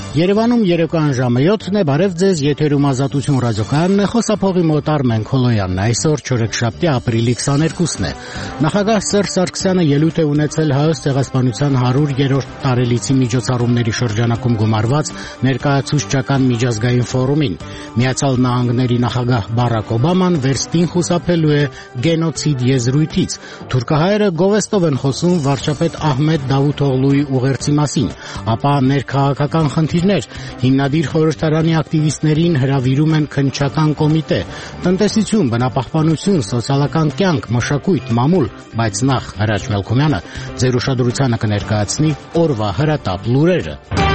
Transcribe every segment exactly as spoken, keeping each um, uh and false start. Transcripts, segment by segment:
Երևանում երեկոյան ժամը յոթն է, բարև ձեզ, եթերում Ազատություն ռադիոկայանն է, խոսափողի մոտ Արմեն Քոլոյանն, այսօր չորեքշաբթի ապրիլի քսաներկուսն է։ Նախագահ Սերժ Սարգսյանը ելույթ է ունեցել Հայոց ցեղասպանության հարյուրերորդ տարելիցի միջոցառումների շրջանակում գումարված ներկայացուցչական միջազգային ֆորումին։ Միացյալ Նահանգների նախագահ Բարակ Օբաման վերստին խուսափելու է գենոցիդ եզրույթից։ Թուրքահայերը գովեստով են խոսում վարչապետ Ահմեդ Դավութօղլուի ուղերձի մասին, ապա ներքաղաքական խնդիրներ, հիմնադիր խորհրդարանի ակտիվիստներին հրավիրում են քննչական կոմիտե, տնտեսություն, բնապահպանություն, սոցիալական կյանք, մշակույթ, մամուլ, բայց նախ Հրաչ Մելքումյանը ձեր ուշադրությանը կներկայացնի օրվա հրատապ լուրերը։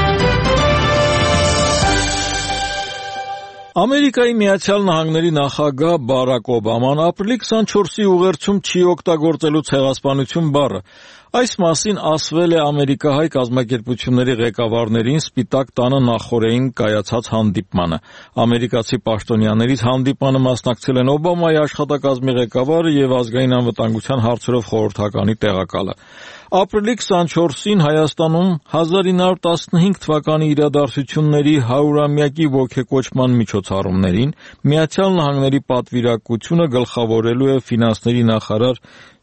Ամերիկայի Միացյալ Նահանգների նախագահ Բարակ Օբաման ապրիլի քսանչորսի ուղերձում չի օգտագործելու ցեղասպանություն բառը։ Այս մասին ասվել է ամերիկահայ կազմակերպությունների ղեկավարներին Սպիտակ տանը նախօրեին կայացած հանդիպմանը։ Ամերիկացի պաշտոնյաներից հանդիպմանը մասնակցել են Օբամայի աշխատակազմի ղեկավարը եւ ազգային անվտանգության հարցերով խորհրդականի տեղակալը։ Ապրիլի քսանչորսին Հայաստանում հազար ինը հարյուր տասնհինգ թվականի իրադարձությունների հարյուրամյակի ոգեկոչման միջոցառումներին Միացյալ Նահանգների պատվիրակությունը գլխավորելու է ֆինանսների նախարար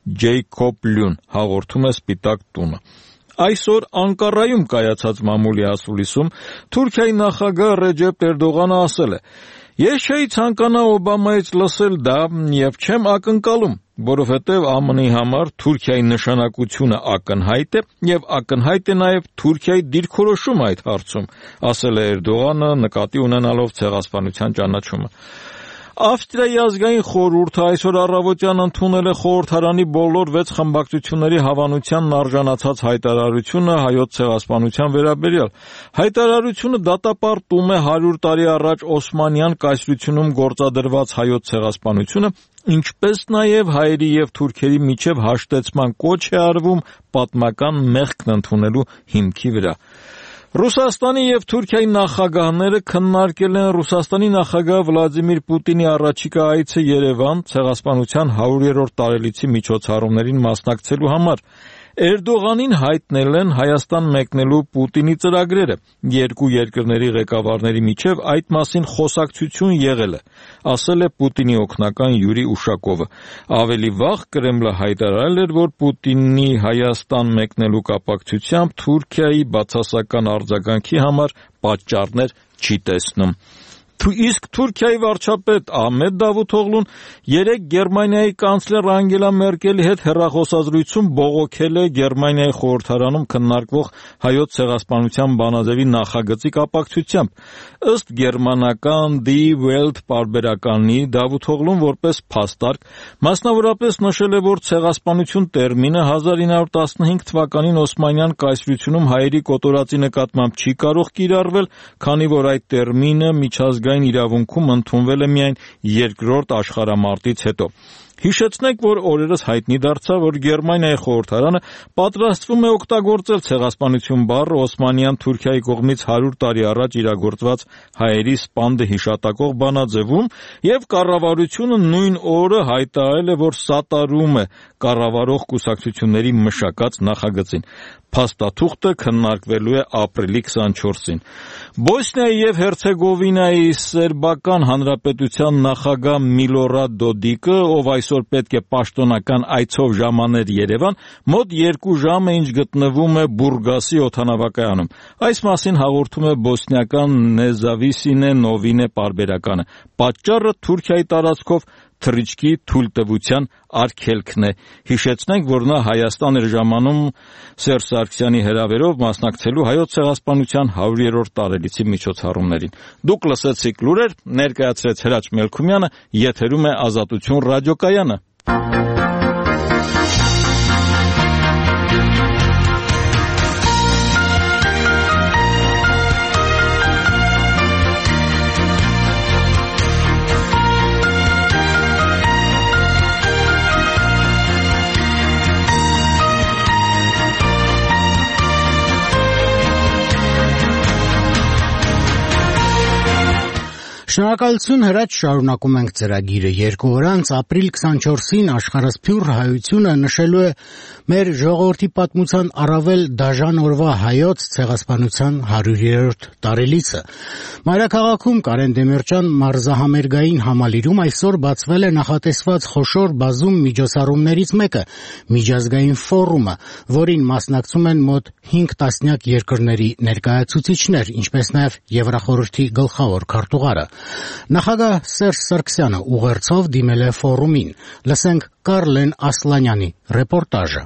Ջեյքոբ Լյուն, հաղորդում է Սպիտակ տունը։ Այսօր Անկարայում կայացած մամուլի ասուլիսում Թուրքիայի նախագահ Ռեջեփ Էրդողանը ասել է. «Ես չէի ցանկանա Օբամայից լսել դա եւ չեմ ակնկալում, որովհետեւ ԱՄՆ-ի համար Թուրքիայի նշանակությունը ակնհայտ է եւ ակնհայտ է նաեւ Թուրքիայի դիրքորոշումը այդ հարցում», ասել է Էրդողանը նկատի ունենալով ցեղասպանության ճանաչումը։ Ավստրիայի ազգային խորհուրդը այսօր առավոտյան ընդունել է խորհրդարանի բոլոր վեց խմբակցությունների հավանությանն արժանացած հայտարարությունը հայոց ցեղասպանության վերաբերյալ։ Հայտարարությունը դատապարտում է հարյուր տարի առաջ Օսմանյան կայսրությունում գործադրված հայոց ցեղասպանությունը, ինչպես նաև հայերի եւ թուրքերի միջև հաշտեցման կոչ է արվում պատմական մեղքն ընդունելու հիմքի վրա։ Ռուսաստանի եւ Թուրքիայի նախագահները քննարկել են Ռուսաստանի նախագահ Վլադիմիր Պուտինի առաջիկա այցը Երևան ցեղասպանության հարյուրերորդ տարելիցի միջոցառումներին մասնակցելու համար։ Էրդողանին հայտնել են Հայաստան մեկնելու Պուտինի ծրագրերը։ Երկու երկրների ղեկավարների միջև այդ մասին խոսակցություն եղել է, ասել է Պուտինի օգնական Յուրի Ուշակովը։ Ավելի վաղ Կրեմլը հայտարարել էր, որ Պուտինի Հայաստան մեկնելու կապակցությամբ Թուրքիայի բացասական արձագանքի համար պատճառներ չի տեսնում։ Իսկ Թուրքիայի վարչապետ Ահմեդ Դավութօղլուն երեկ Գերմանիայի կանցլեր Անգելա Մերկելի հետ հեռախոսազրույցում բողոքել է Գերմանիայի խորհրդարանում քննարկվող հայոց ցեղասպանության բանաձևի նախագծի կապակցությամբ։ Ըստ գերմանական Die Welt պարբերականի Դավութօղլուն որպես փաստարկ մասնավորապես նշել է, որ ցեղասպանություն տերմինը հազար ինը հարյուր տասնհինգ թվականին Օսմանյան կայսրությունում հայերի կոտորածի նկատմամբ չի կարող կիրառվել, քանի որ այդ տերմինը միջազգային իրավունքում ընդունվել է միայն երկրորդ աշխարհամարտից հետո։ Հիշեցնենք, որ օրերս հայտնի դարձավ, որ Գերմանիայի խորհրդարանը պատրաստվում է օգտագործել ցեղասպանություն բառը Օսմանյան Թուրքիայի կողմից հարյուր տարի առաջ իրագործված հայերի սպանդը հիշատակող բանաձևում եւ կառավարությունը նույն օրը հայտարարել է, որ սատարում է կառավարող կուսակցությունների մշակած նախագծին։ Փաստաթուղթը քննարկվելու է ապրիլի քսանչորսին։ Բոսնիայի եւ Հերցեգովինայի սերբական հանրապետության նախագահ Միլորադ Դոդիկը, ով այսօր պետք է պաշտոնական այցով ժամաներ Երևան, մոտ երկու ժամ է ինչ գտնվում է Բուրգասի օդանավակայանում։ Այս մասին հաղորդում է բոսնիական Նեզավիսինե Նովինե պարբերականը։ Պատճառը Թուրքիայի տարածքով թռիչքի թույլտվության արգելքն է։ Հիշեցնենք, որ նա Հայաստան էր ժամանում Սերժ Սարգսյանի հրավերով մասնակցելու հայոց ցեղասպանության հարյուրերորդ տարելիցի միջոցառումներին։ Դուք լսեցիք լուրեր, ներկայացրեց Հրաչ Մելքումյանը, եթերում է Ազատություն ռադիոկայանը։ Շնորհակալություն հրաչ, շարունակում ենք ծրագիրը։ Երկու օր անց ապրիլ քսանչորսին աշխարհասփյուռ հայությունը նշելու է մեր ժողովրդի պատմության առավել դաժան օրվա հայոց ցեղասպանության հարյուրերորդ տարելիցը։ Մայրաքաղաքում Կարեն Դեմիրճյան մարզահամերգային համալիրում այսօր բացվել է նախատեսված խոշոր բազում միջոցառումներից մեկը՝ միջազգային ֆորումը, որին մասնակցում են մոտ հինգ տասնյակ երկրների ներկայացուցիչներ, ինչպես նաև Եվրախորհրդի գլխավոր քարտուղարը։ Նախագահ Սերժ Սարգսյանը ուղերձով դիմել է ֆորումին։ Լսենք Կարլեն Ասլանյանի ռեպորտաժը։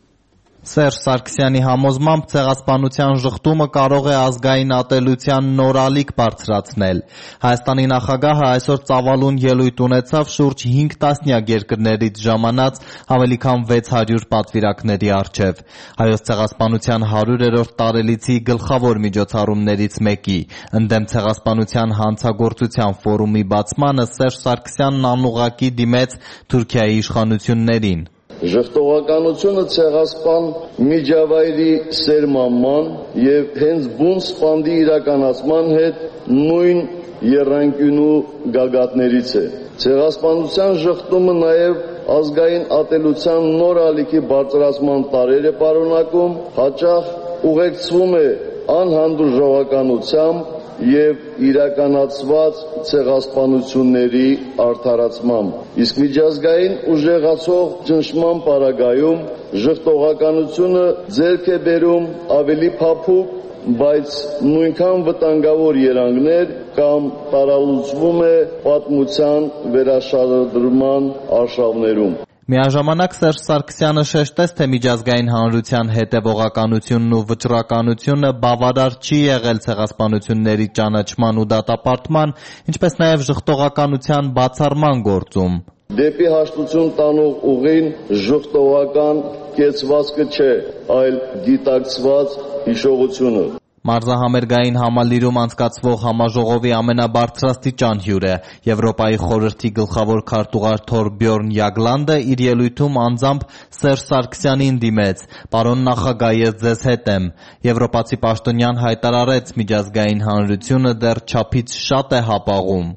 Սերժ Սարգսյանի համոզմամբ ցեղասպանության շղթումը կարող է ազգային ատելության նոր ալիք բարձրացնել։ Հայաստանի նախագահը այսօր ծավալուն ելույթ ունեցավ շուրջ հինգ տասնյակ երկրներից ժամանած ավելի քան վեց հարյուր պատվիրակների առջև։ Հայոց ցեղասպանության հարյուրերորդ տարելիցի գլխավոր միջոցառումներից մեկի ընդդեմ ցեղասպանության հանցագործության ֆորումի բացմանը Սերժ Սարգսյանն անուղղակի դիմեց Թուրքիայի իշխանություններին։ Ժխտողականությունը ցեղասպան միջավայրի սերմանման և հենց բուն սպանդի իրականացման հետ նույն եռանկյունու գագաթներից է։ Ցեղասպանության ժխտումը նաև ազգային ատելության նոր ալիքի բարձրացման տարրեր է պարունակում, հաճախ ուղեկցվում է անհանդուրժողականությամբ և իրականացված ցեղասպանությունների արդարացմամբ։ Իսկ միջազգային ուժեղացող ճնշման պարագայում ժխտողականությունը ձեռք է բերում ավելի փափուկ, բայց նույնքան վտանգավոր երանգներ կամ տարալուծվում է պատմության վերաշարադրման արշավներում։ Միաժամանակ Սերժ Սարգսյանը շեշտեց, թե միջազգային հանրության հետևողականությունն ու վճռականությունը բավարար չի եղել ցեղասպանությունների ճանաչման ու դատապարտման, ինչպես նաև ժխտողականության բացառման գործում։ Դեպի հաշտություն տանող ուղին ժխտողական կեցվածքը չէ, այլ գիտակցված հիշողությունը։ Մարզահամերգային համալիրում անցկացվող համաժողովի ամենաբարձրաստիճան հյուրը Եվրոպայի խորհրդի գլխավոր քարտուղար Թորբյորն Յագլանդը իր ելույթում անձամբ Սերժ Սարգսյանին դիմեց. «Պարոն նախագահ, ես ձեզ հետ եմ»։ Եվրոպացի պաշտոնյան հայտարարեց՝ միջազգային հանրությունը դեռ չափից շատ է հապաղում։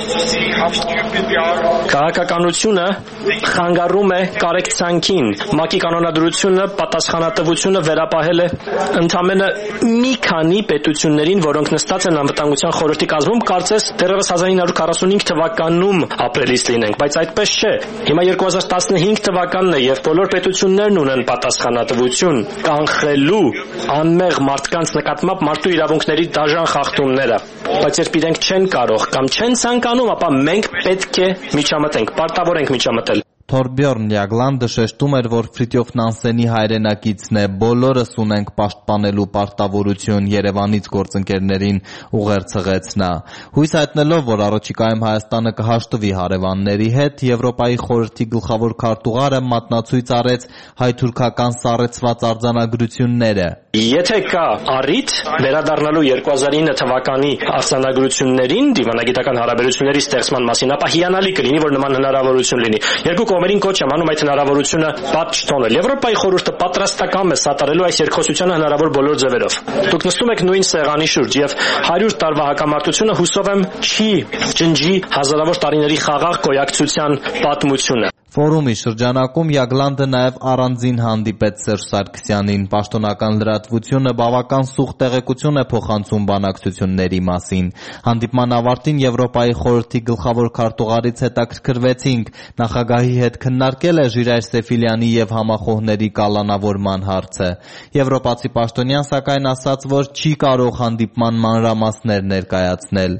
Քաղաքականությունը խանգարում է կարեկցանքին, ՄԱԿ-ի կանոնադրությունը պատասխանատվությունը վերապահել է ընդամենը մի քանի պետություններին, որոնք նստած են անվտանգության խորհրդի կազմում, կարծես դեռևս հազար ինը հարյուր քառասունհինգ թվականում ապրելիս լինենք, բայց այդպես չէ։ Հիմա երկու հազար տասնհինգ թվականն է եւ բոլոր պետություններն ունեն պատասխանատվություն կանխելու անմեղ մարդկանց նկատմամբ մարդու իրավունքների դաժան խախտումները, բայց երբ իրենք չեն կարող կամ չեն ցանկանում, ապա մենք պետք է միջամտենք, պարտավոր ենք միջամտել։ Թորբյորն Յագլանդը շեշտում էր, որ Ֆրիտյոֆ Նանսենի հայրենակիցն է, բոլորս ունենք պաշտպանելու պարտավորություն, Երևանից գործընկերներին ուղերձեց նա։ Հույս հայտնելով, որ առաջիկայում Հայաստանը կհաշտվի հարևանների հետ, Եվրոպայի խորհրդի գլխավոր քարտուղարը մատնացույց արեց հայ-թուրքական սառեցված արձանագրությունները։ Եթե կա առիթ վերադառնալու երկու հազար ինը թվականի արձանագրություններին դիվանագիտական հարաբերությունների ստեղծման մասին, ապա հիանալի կլինի, որ նման հնարավորություն լինի։ Երկու կողմերին կոչ եմ անում այդ հնարավորությունը պատ չթողնել։ Եվրոպայի խորհուրդը պատրաստական է սատարելու այս երկխոսությանը հնարավոր բոլոր ձևերով։ Դուք նստում եք նույն սեղանի շուրջ եւ հարյուր տարվա հակամարտությունը հուսով եմ չի ջնջի հազարավոր տարիների խաղաղ գոյակցության պատմությունը։ Ֆորումի շրջանակում Յագլանդը նաև առանձին հանդիպեց Սերժ Սարգսյանին։ Պաշտոնական լրատվությունը բավական սուղ տեղեկություն է փոխանցում բանակցությունների մասին։ Հանդիպման ավարտին Եվրոպայի խորհրդի գլխավոր քարտուղարից հետաքրքրվեցինք՝ նախագահի հետ քննարկել է Ժիրայր Սեֆիլյանի և համախոհների կալանավորման հարցը։ Եվրոպացի պաշտոնյան սակայն ասաց, որ չի կարող հանդիպման մանրամասներ ներկայացնել։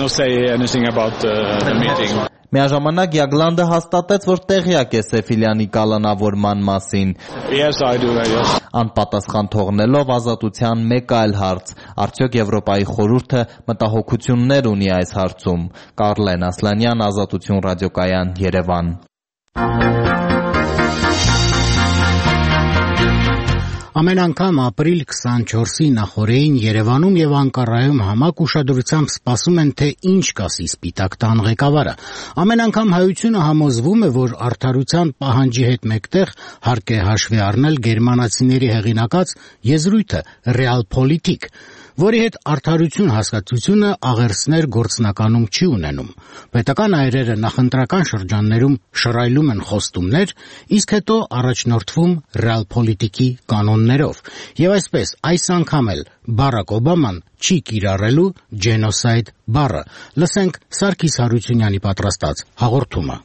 Միաժամանակ Յագլանդը հաստատեց, որ տեղյակ է Սեֆիլյանի կալանավորման մասին։ Yes, I do, yes. Անպատասխան թողնելով ազատության մեկ այլ հարց. արդյոք Եվրոպայի խորհուրդը մտահոգություններ ունի այս հարցում։ Կարլեն Ասլանյան, Ազատություն ռադիոկայան, Երևան։ Ամեն անգամ ապրիլ քսանչորսի նախօրեին Երևանում եւ Անկարայում համակ ուշադրությամբ սպասում են, թե ինչ կասի Սպիտակ տան ղեկավարը։ Ամեն անգամ հայությունը համոզվում է, որ արդարության պահանջի հետ մեկտեղ հարկ է հաշվի առնել գերմանացիների հեղինակած եզրույթը «Realpolitik», որի հետ արդարություն հասկացությունը աղերսներ գործնականում չի ունենում։ Պետական այրերը նախընտրական շրջաններում շռայլում են խոստումներ, իսկ հետո առաջնորդվում ռեալփոլիտիկի կանոններով։ Եվ այսպես այս անգամ էլ Բարակ Օբաման չի կիրառելու ջենոսայդ բառը։ Լսենք Սարգիս Հարությունյանի պատրաստած հաղորդումը։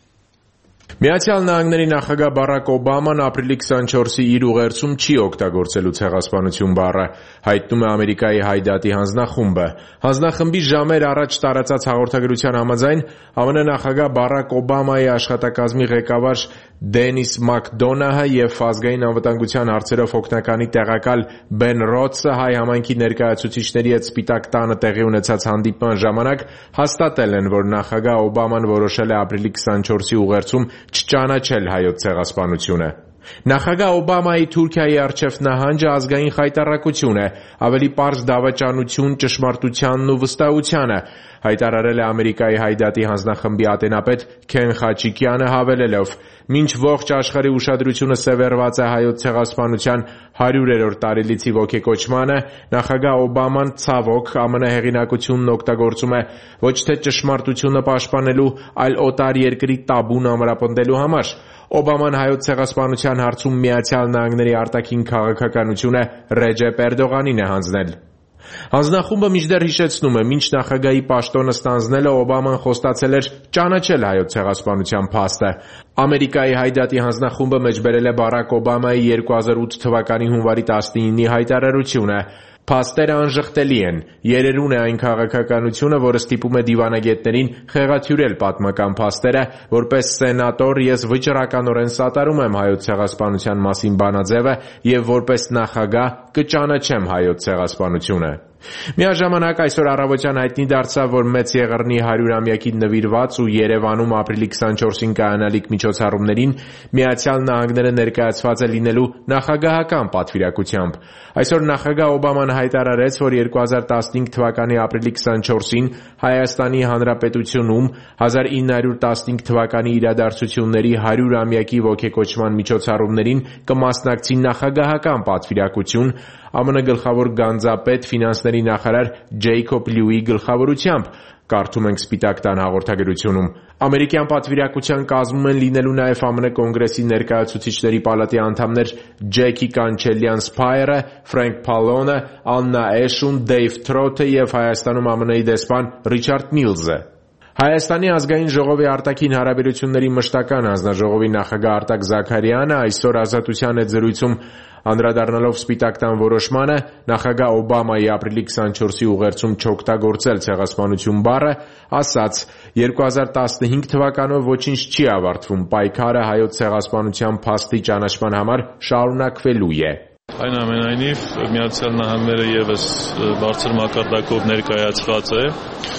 Միացյալ Նահանգների նախագահ Բարակ Օբաման ապրիլի քսանչորսի իր ուղերձում չի օգտագործելու ցեղասպանություն բառը, հայտնում է Ամերիկայի Հայդատի հանձնախումբը։ Հանձնախմբի ժամեր առաջ տարածած հաղորդագրության համաձայն ԱՄՆ նախագահ Բարակ Օբամայի աշխատակազմի ղեկավար Դենիս Մակդոնահը և ազգային անվտանգության հարցերով օգնականի տեղակալ Բեն Ռոդսը հայ համայնքի ներկայացուցիչների հետ Սպիտակ տանը տեղի ունեցած հանդիպման ժամանակ հաստատել են, որ նախագահ Օբաման որոշել է ապրիլի քսանչորսի ուղերձում չճանաչել հայոց ցեղասպանությունը։ Նախագահ Օբամայի Թուրքիայի առջև նահանջը ազգային խայտառակություն է, ավելի պարզ դավաճանություն ճշմարտությանն ու վստահությանը, հայտարարել է Ամերիկայի Հայդատի հանձնախմբի ատենապետ Քեն Խաչիկյանը հավելելով. «Մինչ ողջ աշխարհի ուշադրությունը սևեռված է հայոց ցեղասպանության հարյուրերորդ տարելիցի ոգեկոչմանը, նախագահ Օբաման ցավոք ԱՄՆ հեղինակությունն օգտագործում է ոչ թե ճշմարտությունը պաշտպանելու, այլ օտար երկրի տաբուն ամրապնդելու համար։ Օբաման հայոց ցեղասպանության հարցում Միացյալ Նահանգների արտաքին քաղաքականությունը Ռեջեփ Էրդողանին է հանձնել»։ Հանձնախումբը մինչդեռ հիշեցնում է, մինչ նախագահի պաշտոնը ստանձնելը Օբաման խոստացել էր ճանաչել հայոց ցեղասպանության փաստը։ Ամերիկայի Հայդատի հանձնախումբը մեջբերել է Բարակ Օբամայի երկու հազար ութ թվականի հունվարի տասնինի հայտարարությունը. «Փաստերը անժխտելի են, երերուն է այն քաղաքականությունը, որը ստիպում է դիվանագետներին խեղաթյուրել պատմական փաստերը, որպես սենատոր ես վճռականորեն սատարում եմ հայոց ցեղասպանության մասին բանաձևը և որպես նախագահ կճանաչեմ հայոց ցեղասպանությունը»։ Միաժամանակ այսօր առավոտյան հայտնի դարձավ, որ Մեծ Եղեռնի հարյուրամյակին նվիրված ու Երևանում ապրիլի քսանչորսին կայանալիք միջոցառումներին Միացյալ Նահանգները ներկայացված է լինելու նախագահական պատվիրակությամբ։ Այսօր նախագահ Օբաման հայտարարեց, որ երկու հազար տասնհինգ թվականի ապրիլի քսանչորսին Հայաստանի Հանրապետությունում հազար ինը հարյուր տասնհինգ թվականի իրադարձությունների հարյուրամյակի ոգեկոչման միջոցառումներին կմասնակցի նախագահական պատվիրակություն ԱՄՆ գլխավոր գանձապետ ֆինանսների նախարար Ջեյքոբ Լյուի գլխավորությամբ, կարդում ենք Սպիտակ տան հաղորդագրությունում։ Ամերիկյան պատվիրակության կազմում են լինելու նաև ԱՄՆ Կոնգրեսի ներկայացուցիչների պալատի անդամներ Ջեքի Կանչելյան Սփայերը, Ֆրենկ Փալոնը, Աննա Էշուն, Դեյվ Թրոթը և Հայաստանում ԱՄՆ-ի դեսպան Ռիչարդ Միլզը։ Հայաստանի ազգային ժողովի արտաքին հարաբերությունների մշտական հանձնաժողովի նախագահ Արտակ Զաքարյանը այսօր Ազատության հետ զրույցում անդրադառնալով Սպիտակ տան որոշմանը նախագահ Օբամայի ապրիլի քսանչորսի ուղերձում չօգտագործել ցեղասպանություն բառը, ասաց. «երկու հազար տասնհինգ թվականով ոչինչ չի ավարտվում, պայքարը հայոց ցեղասպանության փաստի ճանաչման համար շարունակվելու է»։ Այնուամենայնիվ Միացյալ Նահանգները ևս բարձր մակարդակով ներկայացված է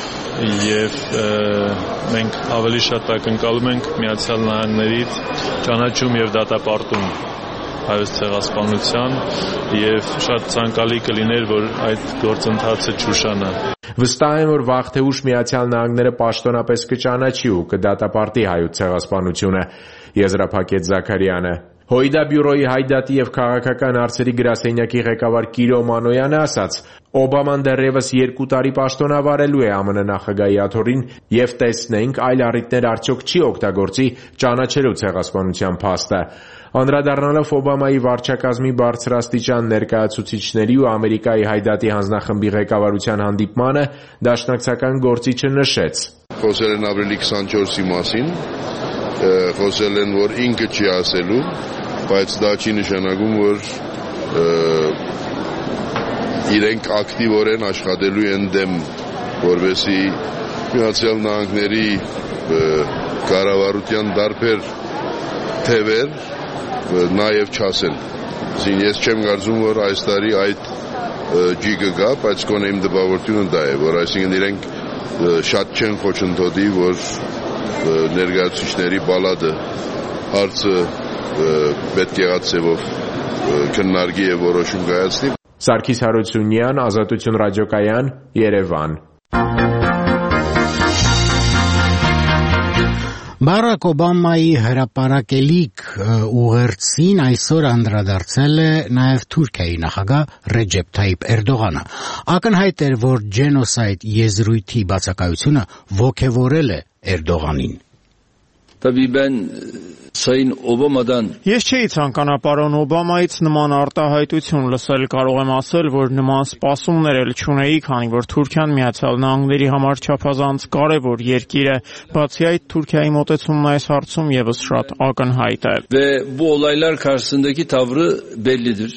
և մենք ավելի շատ ակնկալում ենք Միացյալ Նահանգներից ճանաչում և դատապարտում հայոց ցեղասպանության և շատ ցանկալի կլիներ, որ այդ գործընթացը չուշանա։ Վստահ եմ, որ վաղ թե ուշ Միացյալ Նահանգները պաշտոնապես կճանաչի ու կդատապարտի հայոց ցեղասպանությունը, եզրափակեց Զաքարյանը։ Հոիդա բյուրոյի Հայդատի և քաղաքական հարցերի գրասենյակի ղեկավար Կիրո Մանոյանը ասաց. «Օբաման դեռևս երկու տարի պաշտոնավարելու է ԱՄՆ նախագահի աթոռին և տեսնենք այլ առիթներ արդյոք չի օգտագործի ճանաչելու ցեղասպանության փաստը»։ Անդրադառնալով Օբամայի վարչակազմի բարձրաստիճան ներկայացուցիչների ու Ամերիկայի Հայդատի հանձնախմբի ղեկավարության հանդիպմանը, դաշնակցական գործիչը նշեց. «Խոսել են ապրիլի քսանչորսի մասին, խոսել են, որ ինքը չի ասելու, բայց դա չի նշանակում, որ իրենք ակտիվորեն աշխատելու են դեմ, որպեսզի Միացյալ Նահանգների կառավարության տարբեր թևեր նաև չասեն։ Ես չեմ կարծում, որ այս տարի այդ ջիգը գա, բայց կոնե իմ դպավորությունը դա է, որ այսինքն իրենք շատ չեն խոչընդոտի, որ ներկայացուցիչների պալատը հարցը պետք եղած ձևով քննարկի և որոշում կայացնի։ Սարգիս Հարությունյան, Ազատություն ռադիոկայան, Երևան։ Բարակ Օբամայի հրապարակելիք ուղերձին այսօր անդրադարձել է նաև Թուրքիայի նախագահ Ռեջեփ Թայիփ Էրդողանը։ Ակնհայտ էր, որ ջենոսայդ եզրույթի բացակայությունը ոգևորել է Էրդողանին։ Ես չէի ցանկանա պարոն Օբամայից նման արտահայտություն լսել, կարող եմ ասել, որ նման սպասումներ էլ չունեի, քանի որ Թուրքիան Միացյալ Նահանգների համար չափազանց կարևոր երկիր է, բացի այդ Թուրքիայի մոտեցումն այս հարցում եւս շատ ակնհայտ է։ Ve bu olaylar karşısındaki tavrı bellidir.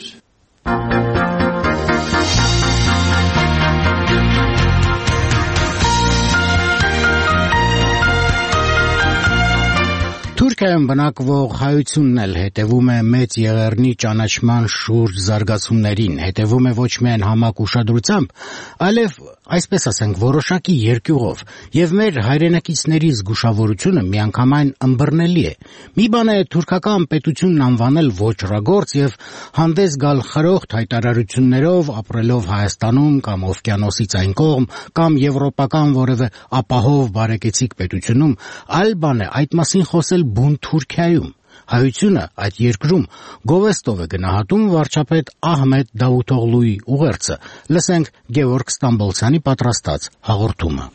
Թուրքիայում բնակվող հայությունն էլ հետևում է մեծ եղեռնի ճանաչման շուրջ զարգացումներին, հետևում է ոչ միայն համակ ուշադրությամբ, այլև, այսպես ասենք, որոշակի երկյուղով, եւ մեր հայրենակիցների զգուշավորությունը միանգամայն ըմբռնելի է։ Մի բան է թուրքական պետությունն անվանել ոճրագործ եւ հանդես գալ խրոխտ հայտարարություններով, ապրելով Հայաստանում կամ օվկիանոսից այն կողմ, կամ եվրոպական որևէ ապահով բարեկեցիկ պետությունում, այլ բան է այդ մասին խոսել բուն Թուրքիայում։ Հայությունը այդ երկրում գովեստով է գնահատում վարչապետ Ահմեդ Դավութօղլուի ուղերձը։ Լսենք Գևորգ Ստամբոլցյանի պատրաստած հաղորդումը։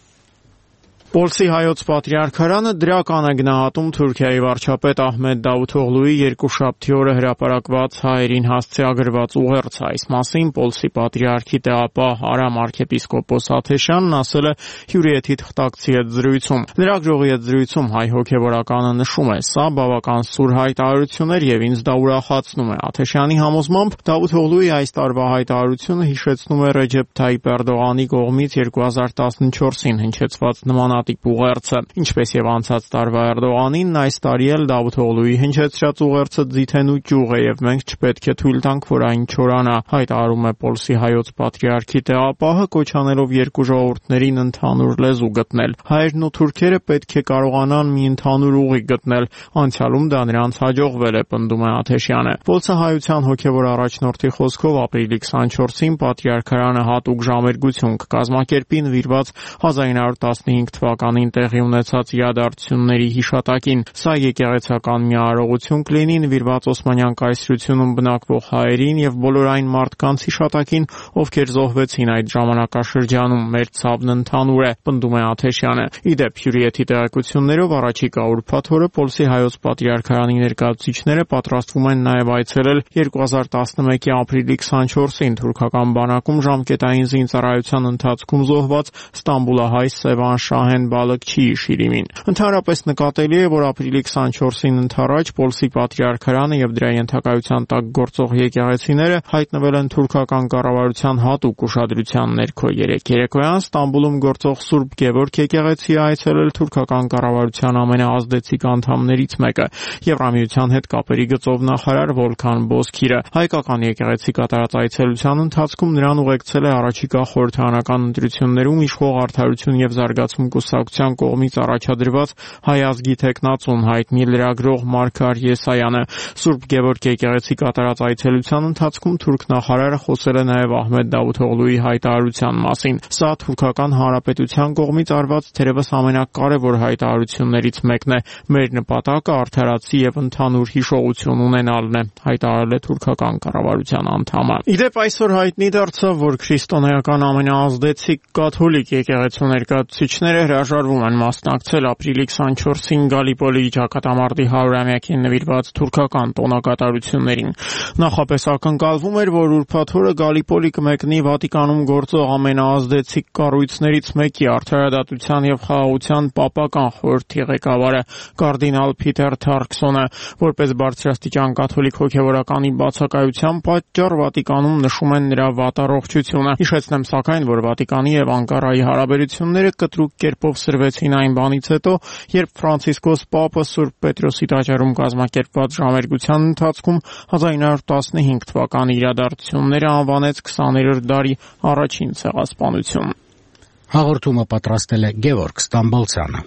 Պոլսի հայոց պատրիարքարանը դրական է գնահատում Թուրքիայի վարչապետ Ահմեդ Դավութօղլուի երկուշաբթի օրը հրապարակված հայերին հասցեագրված ուղերձը։ Այս մասին Պոլսի պատրիարքի տեղապահ Արամ arczepiskopos Աթեշյանն ասել է հյուրիեթի թղթակցի հետ զրույցում։ Լրագրողի հետ զրույցում հայ հոգևորականը նշում է. «Սա բավական սուր հայտարարություն էր եւ ինձ դա ուրախացնում է»։ Աթեշյանի համոզմամբ Դավութօղլուի այս տարվա հայտարարությունը հիշեցնում է Ռեջեփ Թայիփ Էրդողանի կողմից երկու հազար տասնչորսին հնչեցված նման ուղերձը։ Ինչպես եւ անցած տարվա Էրդողանին, այս տարի էլ Դավութօղլուի հնչեցրած ուղերձը ձիթենու ճյուղ է եւ մենք չպետք է թույլ տանք, որ այն չորանա, հայտարարում է Պոլսի հայոց պատրիարքի տեղապահը, կոչ անելով երկու ժողովուրդներին ընդհանուր լեզու գտնել։ Հայերն ու թուրքերը պետք է կարողանան մի ընդհանուր ուղի գտնել, անցյալում դա նրանց հաջողվել է, պնդում է Աթեշյանը։ Պոլսի հայության հոգեվոր առաջնորդի խոսքով ապրիլի քսանչորսին պատրիարքարանը հատուկ ժամերգություն կկազմակերպի նվիրված հազար ինը հարյուր տասնհինգ թվականին տեղի ունեցած իրադարձությունների հիշատակին։ Սա եկեղեցական մի արարողություն կլինի նվիրված Օսմանյան կայսրությունում բնակվող հայերին եւ բոլոր այն մարդկանց հիշատակին, ովքեր զոհվեցին այդ ժամանակաշրջանում։ Մեր ցավն ընդհանուր է, պնդում է Աթեշյանը։ Իդեպ հյուրիեթի տեղեկություններով առաջիկա ուրբաթ օրը Պոլսի հայոց պատրիարքարանի ներկայացուցիչները պատրաստվում են նաեւ այցելել երկու հազար տասնմեկի ապրիլի քսանչորսին թուրքական բանակում ժամկետային զինծառայության ընթացքում զոհված ստամբուլահայ Սևան Շահեն Բալыкչիի շիրիմին։ Ընդհանրապես նկատելի է, որ ապրիլի քսանչորսին ընդառաջ Պոլսի պատրիարքարանը եւ դրա ենթակայության տակ գործող եկեղեցիները հայտնվել են թուրքական կառավարության հատուկ ուշադրության ներքո։ Երեկ երեկոյան Ստամբուլում գործող Սուրբ Գևորգ եկեղեցի այցելել թուրքական կառավարության ամենաազդեցիկ անդամներից մեկը՝ Եվրամիության հետ կապերի գծով նախարար Վոլքան Բոսքիրը։ Հայկական եկեղեցի կատարած այցելության ընթացքում նրան ուղեկցել է առաջիկա խորհրդարանական ընտրություններում իշխող Արդարություն եւ զարգացում կուսակցության կողմից առաջադրված հայ ազգի թեկնածուն հայտնի լրագրող Մարգար Եսայանը։ Սուրբ Գևորգ եկեղեցի կատարած այցելության ընթացքում թուրք նախարարը խոսել է նաև Ահմեդ Դավութօղլուի հայտարարության մասին։ Սա թուրքական հանրապետության կողմից արված թերևս ամենակարևոր հայտարարություններից մեկն է։ Մեր նպատակը արդարացի եւ ընդհանուր հիշողություն ունենալն է, հայտարարել է թուրքական կառավարության անդամը։ Իդեպ այսօր հայտնի դարձավ, որ քրիստոնեական ամենաազդեցիկ կաթոլիկ եկեղեցու ներկայացուցիչները հրաժարվում են մասնակցել ապրիլի քսանչորսին Գալիպոլի ճակատամարտի հարյուրամյակին նվիրված թուրքական տոնակատարություններին։ Նախապես ակնկալվում էր, որ ուրբաթ օրը Գալիպոլի կմեկնի Վատիկանում գործող ամենաազդեցիկ կառույցներից մեկի արդարադատության եւ խաղաղության պապական խորհրդի ղեկավարը կարդինալ Փիթեր Թարքսոնը, որպես բարձրաստիճան կաթոլիկ հոգեվորականի բացակայության պատճառ Վատիկանում նշում են նրա վատառողջությունը։ Հիշեցնեմ սակայն, որ Վատիկանի եւ Անկարայի հարաբերությունները կտրուկ կերպով սրվեցին այն բանից հետո, երբ Ֆրանցիսկոս Պապը Սուրբ Պետրոսի տաճարում կազմակերպված ժամերգության ընթացքում հազար ինը հարյուր տասնհինգ թվականի իրադարձությունները անվանեց քսաներորդ դարի առաջին ցեղասպանություն։ Հաղորդումը պատրաստել է Գևորգ Ստամբոլցյանը։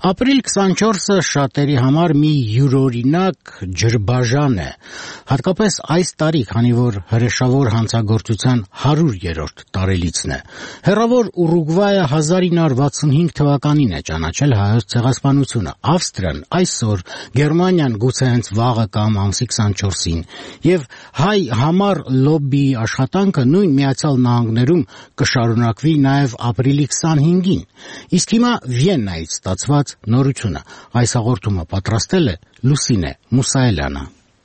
Ապրիլ քսանչորսը շատերի համար մի յուրօրինակ ջրբաժան է, հատկապես այս տարի, քանի որ հրեշավոր հանցագործության հարյուրերորդ տարելիցն է։ Հեռավոր Ուրուգվայը հազար ինը հարյուր վաթսունհինգ թվականին է ճանաչել հայոց ցեղասպանությունը, Ավստրիան այսօր, Գերմանիան գուցե հենց վաղը կամ ամսի քսանչորսին, եւ հայ համար լոբբիի աշխատանքը նույն Միացյալ Նահանգներում կշարունակվի նաեւ ապրիլի քսանհինգին։ Իսկ հիմա Վիեննայից ստացված նորությունը։ Այս հաղորդումը պատրաստել է Լուսինե Մուսայելյանը։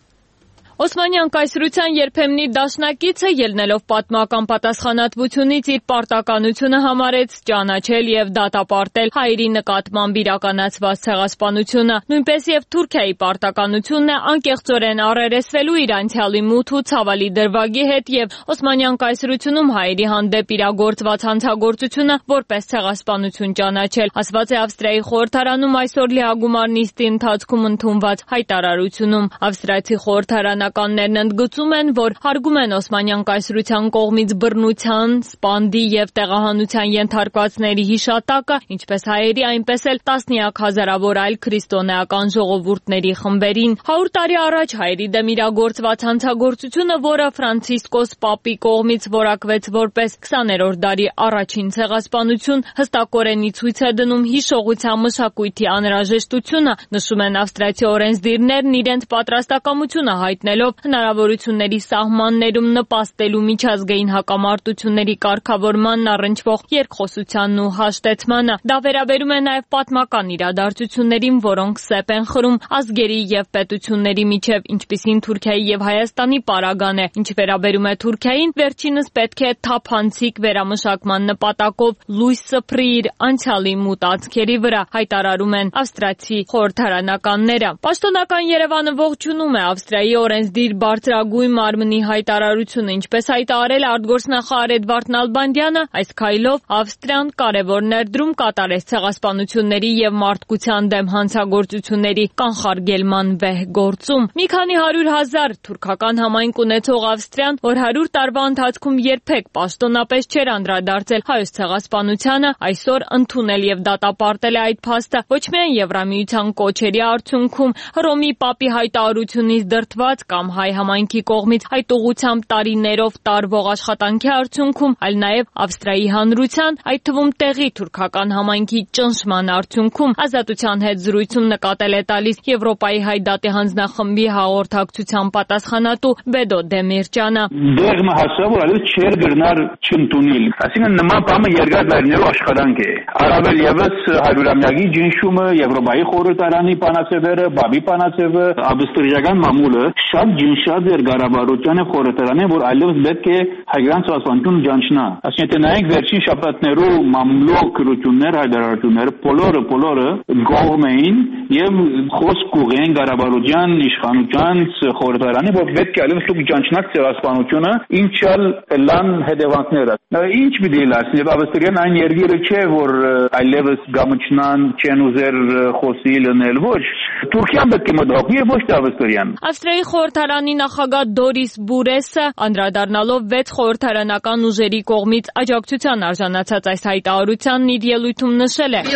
Օսմանյան կայսրության երբեմնի դաշնակիցը ելնելով պատմական պատասխանատվությունից իր պարտականությունը համարեց ճանաչել եւ դատապարտել հայերի նկատմամբ իրականացված ցեղասպանությունը, նույնպես եւ Թուրքիայի պարտականությունն է անկեղծորեն առերեսվելու իր անցյալի մութ ու ցավալի դրվագի հետ եւ Օսմանյան կայսրությունում հայերի հանդեպ իրագործված հանցագործությունը որպես ցեղասպանություն ճանաչել, ասված է Ավստրիայի խորհրդարանում այսօր լիագումար նիստի ընթացքում ընդունված հայտարարությունում։ Ավստրիացի խորհրդարանը Կաններն ընդգծում են, որ հարգում են Օսմանյան կայսրության կողմից բռնության, սպանդի եւ տեղահանության ենթարկվածների հիշատակը, ինչպես հայերի, այնպես էլ տասնյակ հազարավոր այլ քրիստոնեական ժողովուրդների խմբերին։ հարյուր տարի առաջ հայերի դեմ իրագործված հանցագործությունը, որը Ֆրանցիսկոս Պապի կողմից որակվեց որպես քսաներորդ դարի առաջին ցեղասպանություն, հստակորեն ի ցույց է դնում հիշողության մշակույթի անհրաժեշտությունը, նշում են ավստրիացի օրենսդիրներն իրենց պատրաստակամությունը հայտնելով հնարավորությունների սահմաններում նպաստելու միջազգային հակամարտությունների կարգավորմանն առնչվող երկխոսությանն ու հաշտեցմանը։ Դա վերաբերում է նաև պատմական իրադարձություններին, որոնք սեպ են խրում ազգերի եւ պետությունների միջև, ինչպիսին Թուրքիայի եւ Հայաստանի պարագան է։ Ինչ վերաբերում է Թուրքիային, վերջինս պետք է թափանցիկ վերամշակման նպատակով լույս սփռի իր անցյալի մութ անցքերի վրա, հայտարարում են ավստրիացի խորհրդարանականները։ Պաշտոնական Երևանը ողջունում է Ավստրիայի օրենսդիր բարձրագույն մարմնի հայտարարությունը, ինչպես հայտարարել արտգործնախարար Էդվարդ Նալբանդյանը, այս քայլով Ավստրիան կարևոր ներդրում կատարեց ցեղասպանությունների եւ մարդկության դեմ հանցագործությունների կանխարգելման վեհ գործում։ Մի քանի հարյուր հազար թուրքական համայնք ունեցող Ավստրիան, որ հարյուր տարվա ընթացքում երբեք պաշտոնապես չէր անդրադարձել հայոց ցեղասպանությանը, այսօր ընդունել եւ դատապարտել է այդ փաստը ոչ միայն Եվրամիության կոչերի արդյունքում, Հռոմի Պապի հայտարարությունից դրդված կամ հայ համայնքի կողմից այդ ուղղությամբ տարիներով տարվող աշխատանքի արդյունքում, այլ նաև Ավստրիայի հանրության, այդ թվում տեղի թուրքական համայնքի ճնշման արդյունքում, Ազատության հետ զրույցում նկատել է տալիս Եվրոպայի հայ դատի հանձնախմբի հաղորդակցության պատասխանատու Բեդո Դեմիրճյանը։ Դեղը հասավ, որ այլևս չէր գրնար չընդունել։ Այսինքն նման բանը երկար տարիներով աշխատանք է։ Առավել եւս հարյուրամյակի ջնշումը, Եվրոպայի խորհրդարանի բանացևերը, Բաբի բանացևը, ավստրիական մամուլը շատ ջնշած էր Ղարաբաղության խորհրդարանը, որ այլևս պետք է հայկական ցեղասպանությունը ճանչնա։ Այսինքն նայեք վերջին շաբաթներու մամլոք քրություններ, հայտարարություններ, բոլորը բոլորը գոհում էին եւ խոսք ուղեն Ղարաբաղության իշխանության խորհրդարանի, որ պետք է այլևս դուք ճանչնաք ցեղասպանությունը, ինչալ լան հետևանքները։ Ինչ պիտի լասնի Ավստրիան այն երկիրը չէ, որ այլևս գամչնան չեն ուզեր խոսի լնել, ոչ Թուրքիան պետք է մտածի եւ ոչ թե Ավստրիան։ Ավստրիայի խորհրդարանի նախագահ Դորիս Բուրեսը անդրադառնալով վեց խորհրդարանական ուժերի կողմից աջակցության արժանացած այս հայտարարությանն իր ելույթում նշել է։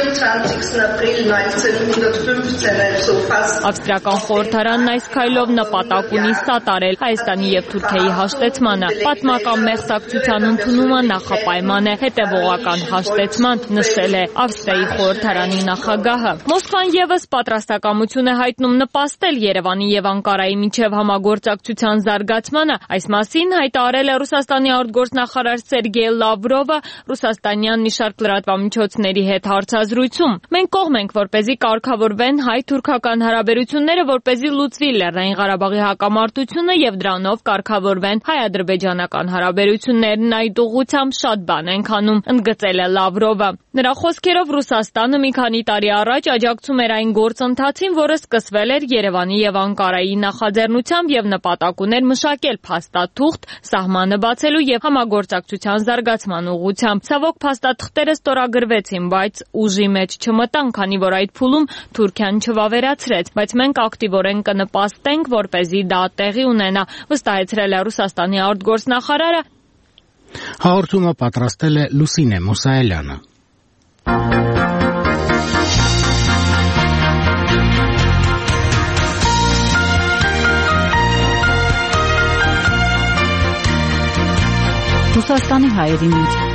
Ավստրիական խորհրդարանն այս քայլով նպատակ ունի սատարել Հայաստանի եւ Թուրքիայի հաշտեցմանը։ Պատմական մեղսակցության ընդունումը նախապայման է հետևողական հաշտեցման, նշել է Ավստրիայի խորհրդարանի նախագահը։ Մոսկվան եւս պատրաստակամություն է հայտնում նպաստել Երևանի եւ Անկարայի միջև համագործակցության զարգացմանը։ Այս մասին հայտարարել է Ռուսաստանի արտգործնախարար Սերգեյ Լավրովը ռուսաստանյան մի շարք լրատվամիջոցների հետ հարցազրույցում։ Մենք կողմ ենք, որպեսզի կարգավորվեն հայ-թուրքական հարաբերությունները, որպեսզի լուծվի Լեռնային Ղարաբաղի հակամարտությունը եւ դրանով կարգավորվեն հայ-ադրբեջանական հարաբերություններն, այդ ուղղությամբ շատ բան ենք անում, ընդգծել է Լավրովը։ Նրա խոսքերով Ռուսաստանը մի քանի տարի առաջ աջակցում էր այն գործընթացին, որը սկսվել էր Երևանի եւ Անկարայի նախաձեռնությամբ եւ նպատակ ուներ մշակել փաստաթուղթ սահմանը բացելու եւ համագործակցության զարգացման ուղղությամբ։ Ցավոք փաստաթղթերը ստորագրվեցին, բայց ուժի մեջ չմտան, քանի որ այդ փուլում Թուրքիան չվավերացրեց, բայց մենք ակտիվորեն կնպաստենք, որպեսզի դա տեղի ունենա, վստահեցրել է Ռուսաստանի արտգործնախարարը։ Հաղորդումը պատրաստել է Լուսինե Մուսայելյանը։ Ռուսաստանի հայերի միություն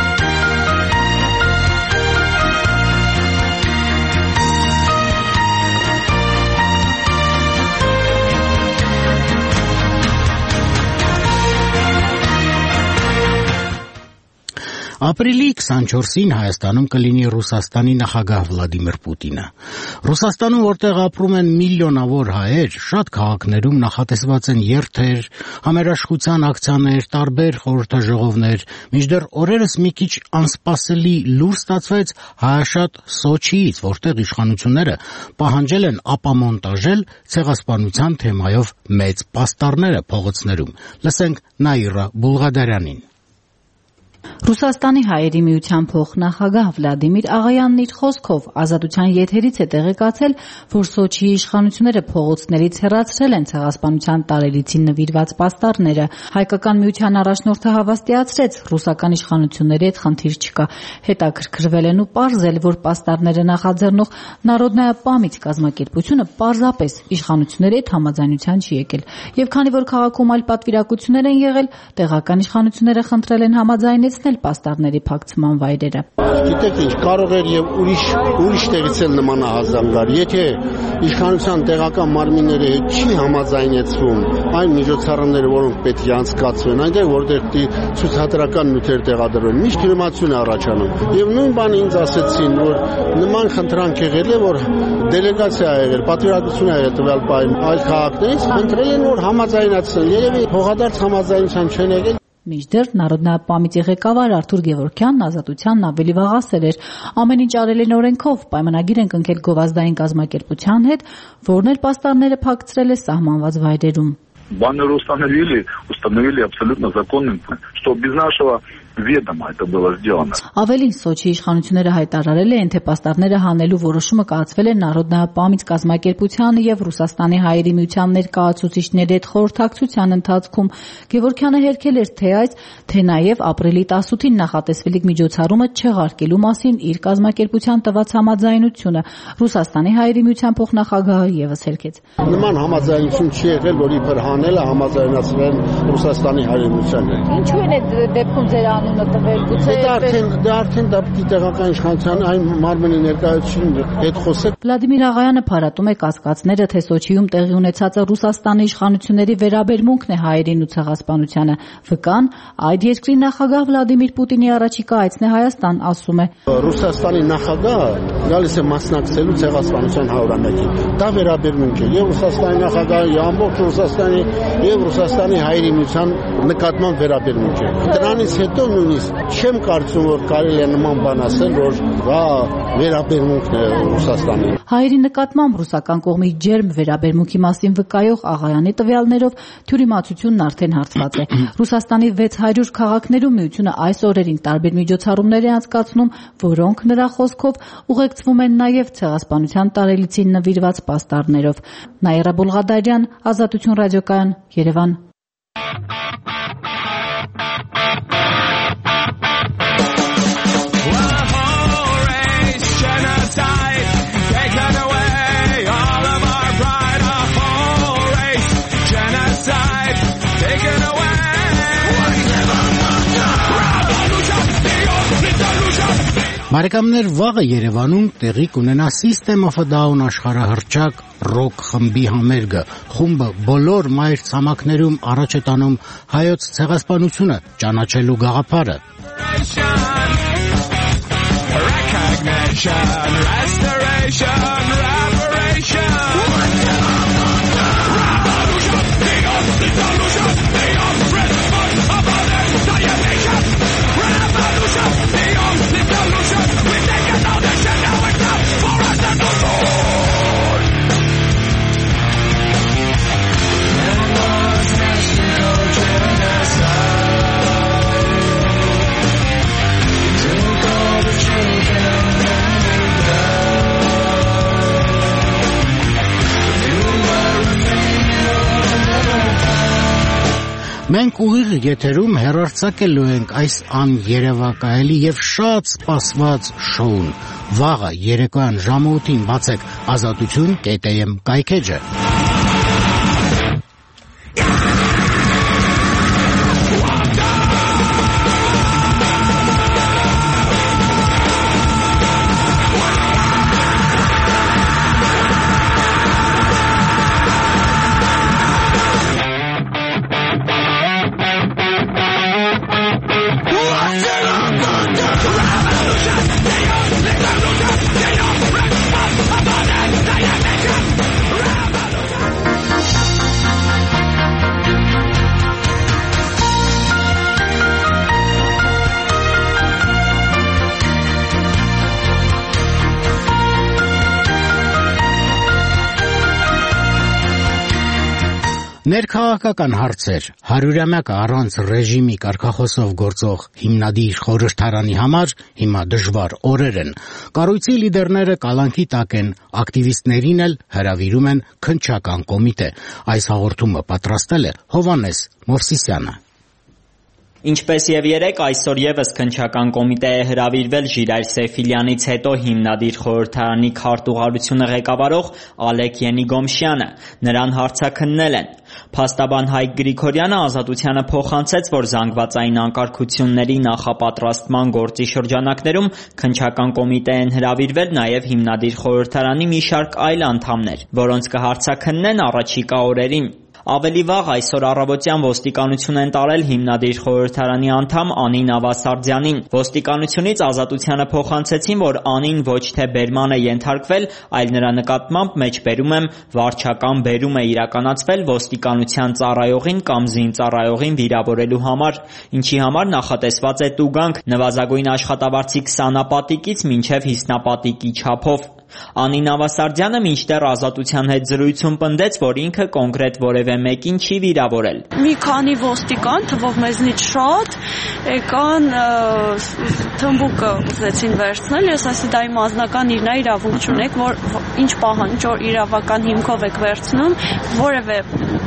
Ապրիլի քսանչորսին Հայաստանում կլինի Ռուսաստանի նախագահ Վլադիմիր Պուտինը։ Ռուսաստանում, որտեղ ապրում են միլիոնավոր հայեր, շատ քաղաքներում նախատեսված են երթեր, համերաշխության ակցիաներ, տարբեր խորհրդաժողովներ, մինչդեռ օրերս մի քիչ անսպասելի լուր ստացվեց հայաշատ Սոչիից, որտեղ իշխանությունները պահանջել են ապամոնտաժել ցեղասպանության թեմայով մեծ պաստառները փողոցներում։ Լսենք Նաիրա Բուլղադարյանին։ Ռուսաստանի հայերի միության փոխնախագահ Վլադիմիր Աղայանն իր խոսքով Ազատության եթերից է տեղեկացել, որ Սոչիի իշխանությունները փողոցներից հեռացրել են ցեղասպանության տարելիցին նվիրված պաստառները։ Հայկական միության առաջնորդը հավաստիացրեց, ռուսական իշխանությունների հետ խնդիր չկա։ Հետաքրքրվել են ու պարզել, որ պաստառները նախաձեռնող Նարոդնայա պամյաց կազմակերպությունը պարզապես իշխանությունների հետ համաձայնության չի եկել։ Եվ քանի որ քաղաքում այլ պատվիրակություններ են եղել, տեղական իշխանությունները խնդրել են համաձայնեցնել պաստառների փակցման վայրերը։ Գիտեք ինչ, կարող էր եւ ուրիշ ուրիշ տեղից էլ նմանահազանգ գար։ Եթե իշխանության տեղական մարմինների հետ չի համաձայնեցվում այն միջոցառումները, որոնք պետք է անցկացվեն, այնտեղ որտեղ ցուցադրական նյութեր տեղադրվեն, միշտ դիմացություն է առաջանում։ Եվ նույն բանը ինձ ասեցին, որ նման խնդրանք եղել է, որ դելեգացիա ա եղել, պատվիրակություն ա եղել տվյալ պահին այլ քաղաքներից, խնդրել են որ համաձայնացնեն։ Երևի փոխադարձ համաձայնության չեն եղել։ Մինչդեռ Նարոդնայա պամյատի ղեկավար Արթուր Գևորգյանն Ազատությանն ավելի վաղ ասել էր. ամեն ինչ արել են օրենքով, պայմանագիր են կնքել գովազդային кազմակերպության հետ, որն էլ պաստառները փակցրել է սահմանված վայրերում։ Баннеры установили, установили абсолютно законным, что без нашего ведома это было сделано. Ավելին Սոչի իշխանությունները հայտարարել են, թե պաստառները հանելու որոշումը կայացվել է Նարոդնայա պամյաց կազմակերպության եւ Ռուսաստանի հայերի միության ներկայացուցիչների հետ խորհրդակցության ընթացքում Գևորգյանը հերքել էր թե այս, թե նաեւ ապրիլի տասութին նախատեսվելիք միջոցառումը չեղարկելու մասին իր կազմակերպության տված համաձայնությունը։ Ռուսաստանի հայերի միության փոխնախագահը եւս հերքեց։ Նման համաձայնություն չի եղել, որ իբր հանելը համաձայնացրել Ռուսաստանի հայերի միության հետ։ Ինչու են այդ դեպքում ձեր անունը տվել, գուցե դա արդեն դա արդեն դա պիտի տեղական իշխանության այն մարմնի ներկայացուցիչի հետ խոսեք։ Վլադիմիր Աղայանը փառատում է կասկածները, թե Սոչիում տեղի ունեցածը Ռուսաստանի իշխանությունների վերաբերմունքն է հայերին ու ցեղասպանությանը։ Վկան այդ երկրի նախագահ Վլադիմիր Պուտինի առաջիկա այցն է Հայաստան, ասում է։ Ռուսաստանի նախագահը գալիս է մասնակցելու ցեղասպանության հարյուրամյակին։ Դա վերաբերմունք է եւ Ռուսաստանի նախագահի ամբողջ Ռուսաստանի եւ Ռուսաստանի հայերի միության նկատմամբ վերաբերմունք է։ Դրանից հետո նույնիսկ չեմ կարծում, որ կարելի է նման բան ասել, որ դա վերաբերմունքն է Ռուսաստանի։ Հայերի նկատմամբ ռուսական կողմի ջերմ վերաբերմունքի մասին վկայող Աղայանի տվյալներով թյուրիմացությունն արդեն հարթված է։ Ռուսաստանի վեց հարյուր քաղաքներում միությունը այս օրերին տարբեր միջոցառումներ է անցկացնում, որոնք նրա խոսքով ուղեկցվում են նաև ցեղասպանության տարելիցին նվիրված պաստառներով։ Նաիրա Բուլղադարյան, Ազատություն ռադիոկայան, Երևան։ Բարեկամներ, վաղը Երևանում տեղի կունենա System of a Down աշխարհահռչակ ռոք խմբի համերգը։ Խումբը բոլոր մայր ցամաքներում առաջ է տանում հայոց ցեղասպանությունը ճանաչելու գաղափարը։ Մենք ուղիղ եթերում հեռարձակելու ենք այս աներևակայելի եւ շատ սպասված շոուն։ Վաղը երեկոյան ժամը ութին բացեք ազատություն կետ եմ կայքեջը։ Ներքաղաքական հարցեր հարյուրամյակը առանց ռեժիմի կարգախոսով գործող հիմնադիր խորհրդարանի համար հիմա դժվար օրեր են։ Կառույցի լիդերները կալանքի տակ են, ակտիվիստներին էլ հրավիրում են քննչական կոմիտե։ Այս հաղորդումը պատրաստել է Հովհաննես Մովսիսյանը։ Ինչպես եւ երեք, այսօր եւս քննչական կոմիտե է հրավիրվել Ժիրայր Սեֆիլյանից հետո հիմնադիր խորհրդարանի քարտուղարությունը ղեկավարող Ալեք Ենիգոմշյանը։ Նրան հարցաքննել են։ Փաստաբան Հայկ Գրիգորյանը Ազատությանը փոխանցեց, որ զանգվածային անկարգությունների նախապատրաստման գործի շրջանակներում քննչական կոմիտե են հրավիրվել նաեւ հիմնադիր խորհրդարանի մի շարք այլ անդամներ, որոնց կհարցաքննեն առաջիկա օրերին։ Ավելի վաղ այսօր առավոտյան ոստիկանություն են տարել հիմնադիր խորհրդարանի անդամ Անին Ավասարդյանին։ Ոստիկանությունից Ազատությանը փոխանցեցին, որ Անին ոչ թե բերման է ենթարկվել, այլ նրա նկատմամբ մեջբերում եմ վարչական բերում է իրականացվել ոստիկանության ծառայողին կամ զինծառայողին վիրավորելու համար, ինչի համար նախատեսված է տուգանք նվազագույն աշխատավարձի քսանապատիկից մինչև հիսնապատիկի չափով։ Անին Ավասարդյանը մինչդեռ Ազատության հետ զրույցում պնդեց, որ ինքը կոնկրետ որևէ մեկին չի վիրավորել։ Մի քանի ոստիկան, թվով մեզնից շատ, եկան թմբուկը ուզեցին վերցնել, ես ասի դա իմ անձնական իրնա իրավունք չունեք, որ ինչ պահանջ, որ իրավական հիմքով եք վերցնում, որևէ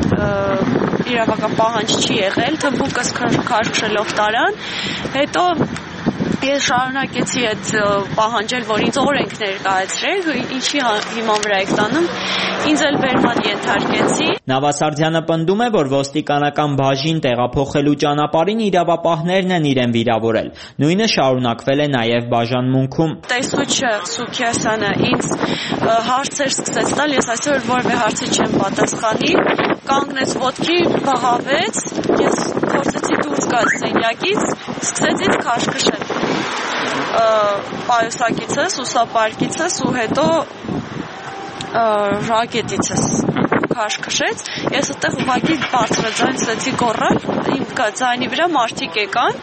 իրավական պահանջ չի եղել, թմբուկս քաշքշելով տարան, հետո ես շարունակեցի այդ պահանջել, որ ինձ օրենք ներկայացրեք, ինչի հիման վրա եք տանում, ինձ էլ բերման ենթարկեցի։ Նավասարդյանը պնդում է, որ ոստիկանական բաժին տեղափոխելու ճանապարհին իրավապահներն են իրեն վիրավորել։ Նույնը շարունակվել է նաև բաժանմունքում։ Տեսուչը Սուքիասյանը ինձ հարցեր սկսեց տալ, ես այսօր որևէ հարցի չեմ պատասխանի, կանգնեց ոտքի, բղավեց, ես փորձեցի դուրս գալ սենյակից, սկսեց ինձ քաշքշել։ Պայուսակիցս, ուսապարկիցս ու հետո ռակետիցս քաշքշեց, ես այդտեղ ուղղակի բարձրաձայն սկսեցի գոռալ, իմ ձայնի վրա մարդիկ եկան,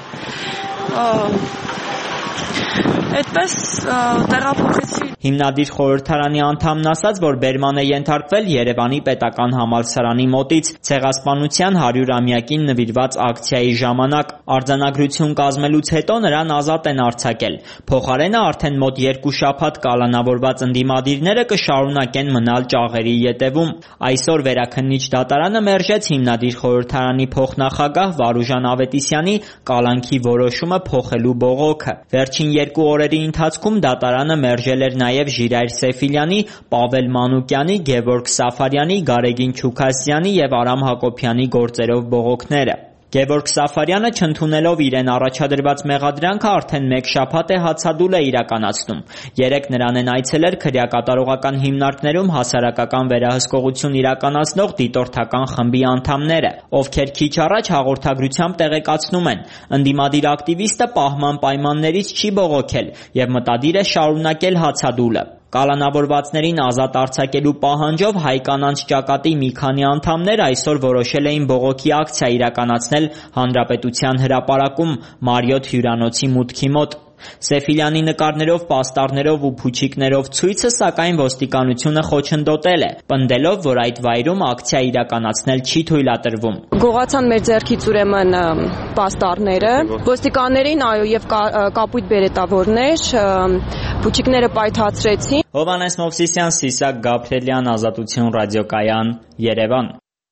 այդպես տեղափոխեցի։ Հիմնադիր խորհրդարանի անդամն ասաց, որ բերման է ենթարկվել Երևանի պետական համալսարանի մոտից ցեղասպանության հարյուրամյակին նվիրված ակցիայի ժամանակ։ Արձանագրություն կազմելուց հետո նրան ազատ են արձակել։ Փոխարենը արդեն մոտ երկու շաբաթ կալանավորված ընդդիմադիրները կշարունակեն մնալ ճաղերի ետևում։ Այսօր Վերաքննիչ դատարանը մերժեց հիմնադիր խորհրդարանի փոխնախագահ Վարուժան Ավետիսյանի կալանքի որոշումը փոխելու բողոքը։ Վերջին երկու օրերի ընթացքում դատարանը մերժել էր նաև Ժիրայր Սեֆիլյանի, Պավել Մանուկյանի, Գևորգ Սաֆարյանի, Գարեգին Չուքասյանի եւ Արամ Հակոբյանի գործերով բողոքները։ Գևորգ Սաֆարյանը չընդունելով իրեն առաջադրված մեղադրանքը արդեն մեկ շաբաթ է հացադուլ է իրականացնում։ Երեկ նրան են այցելել քրեակատարողական հիմնարկներում հասարակական վերահսկողություն իրականացնող դիտորդական խմբի անդամները, ովքեր քիչ առաջ հաղորդագրությամբ տեղեկացնում են՝ ընդդիմադիր ակտիվիստը պահման պայմաններից չի բողոքել եւ մտադիր է շարունակել հացադուլը։ Կալանավորվածներին ազատ արձակելու պահանջով հայ կանանց ճակատի մի քանի անդամներ այսօր որոշել էին բողոքի ակցիա իրականացնել Հանրապետության հրապարակում Մարիոթ հյուրանոցի մուտքի մոտ։ Սեֆիլյանի նկարներով, պաստառներով ու փուչիկներով ցույցը, սակայն ոստիկանությունը խոչընդոտել է, պնդելով, որ այդ վայրում ակցիա իրականացնել չի թույլատրվում։ Գողացան մեր ձեռքից ուրեմն պաստառները, ոստիկաններին, այո, եւ կապույտ բերետավորներ, փուչիկները պայթացրեցին։ Հովհաննես Մովսիսյան, Սիսակ Գաբրելյան, Ազատություն ռադիոկայան, Երևան։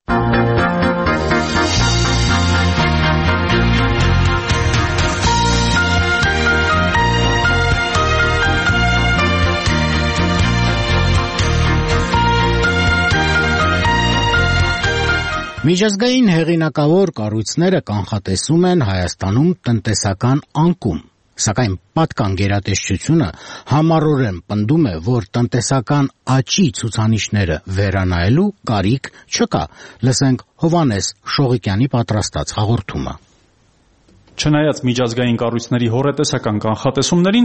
Միջազգային հեղինակավոր կառույցները կանխատեսում են Հայաստանում տնտեսական անկում, սակայն պատկան գերատեսչությունը համառորեն պնդում է, որ տնտեսական աճի ցուցանիշները վերանայելու կարիք չկա։ Լսենք Հովհաննես Շողիկյանի պատրաստած հաղորդումը։ Չնայած միջազգային կառույցների հոռետեսական կանխատեսումներին,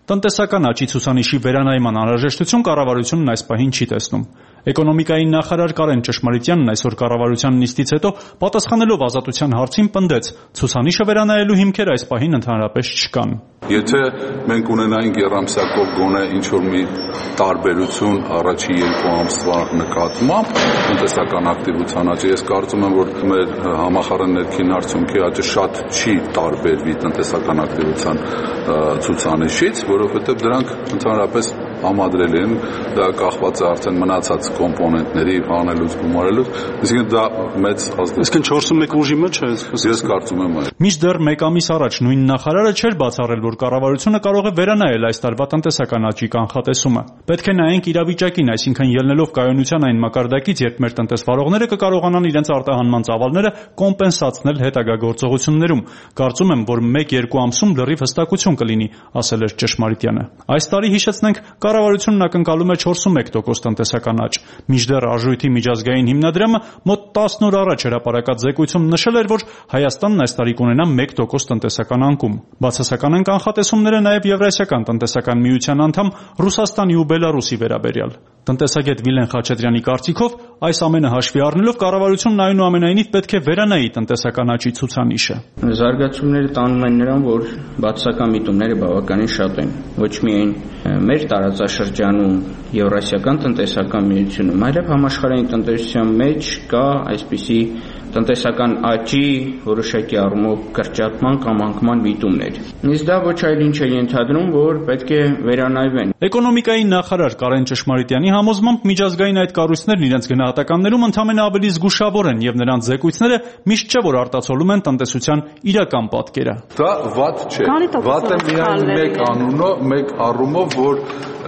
Տնտեսական աճի ցուցանիշի վերանայման անհրաժեշտություն կառավարությունն այս պահին չի տեսնում։ Էկոնոմիկայի նախարար Կարեն Ճշմարիտյանն այսօր կառավարության նիստից հետո պատասխանելով ազատության հարցին պնդեց. ցուցանիշը վերանայելու հիմքեր այս պահին ընդհանրապես չկան։ Եթե մենք ունենայինք երամսյակով գոնե ինչ-որ մի տարբերություն առաջի երկու ամսվա նկատմամբ տնտեսական ակտիվության աճը, ես կարծում եմ, որ մեր համախառն ներքին արդյունքի աճը շատ չի տարբերվի տնտեսական ակտիվության ցուցանիշից, որովհետև դրանք ընդհանրապես համադրելի են, դա կախված է արդեն մնացած կոմպոնենտների անելուց գումարելուց, այսինքն դա մեծ ազդեցություն։ Այսինքն չորսը մեկ ուժի մեջ է։ Ես կարծում եմ այո։ Մինչդեռ մեկ ամիս առաջ նույն նախարարը չէր բացառել, որ կառավարությունը կարող է վերանայել այս տարվա տնտեսական աճի կանխատեսումը։ Պետք է նայենք իրավիճակին, այսինքն ելնելով կայունության այն մակարդակից, երբ մեր տնտեսվարողները կկարողանան իրենց արտահանման ծավալները կոմպենսացնել հետագա գործողություններում։ Կարծում եմ, որ մեկ-երկու ամսում լրիվ հստակություն կլինի, ասել էր Ճշմարիտյանը։ Այս տարի հիշեցնենք, կառավարությունն ակնկալում է չորսունմեկ տոկոս տնտեսական աճ։ Մինչդեռ Արժույթի միջազգային հիմնադրամը մոտ տասն օր առաջ հրապարակած զեկույցում նշել էր, որ Հայաստանն այս տարի կունենա մեկ տոկոս տնտեսական անկում։ Բացասական են կանխատեսումները նաև Եվրասիական տնտեսական միության անդամ Ռուսաստանի ու Բելարուսի վերաբերյալ։ Տնտեսագետ Վիլեն Խաչատրյանի կարծիքով այս ամենը հաշվի առնելով կառավարությունն այնուամենայնիվ պետք է վերանայի տնտեսական աճի ցուցանիշը։ Զարգացումները տանում են նրան, որ բացասական միտումները բավականին շատ են, ոչ միայն մեր տարածաշրջանում, Եվրասիական տնտեսական միությունում, այլև համաշխարհային տնտեսության մեջ կա այսպիսի տնտեսական աճի որոշակի առումով կրճատման կամ անկման միտումներ։ Իսկ դա ոչ այլ ինչ է ենթադրում, որ պետք է վերանայվեն։ Էկոնոմիկայի նախարար Կարեն Ճշմարիտյանի համոզմամբ միջազգային այդ կառույցներն իրենց գնահատականներում ընդամենը ավելի զգուշավոր են եւ նրանց զեկույցները միշտ չէ որ արտացոլում են տնտեսության իրական պատկերը։ Դա վատ չէ։ Վատ է միայն մեկ անունով, մեկ առումով, որ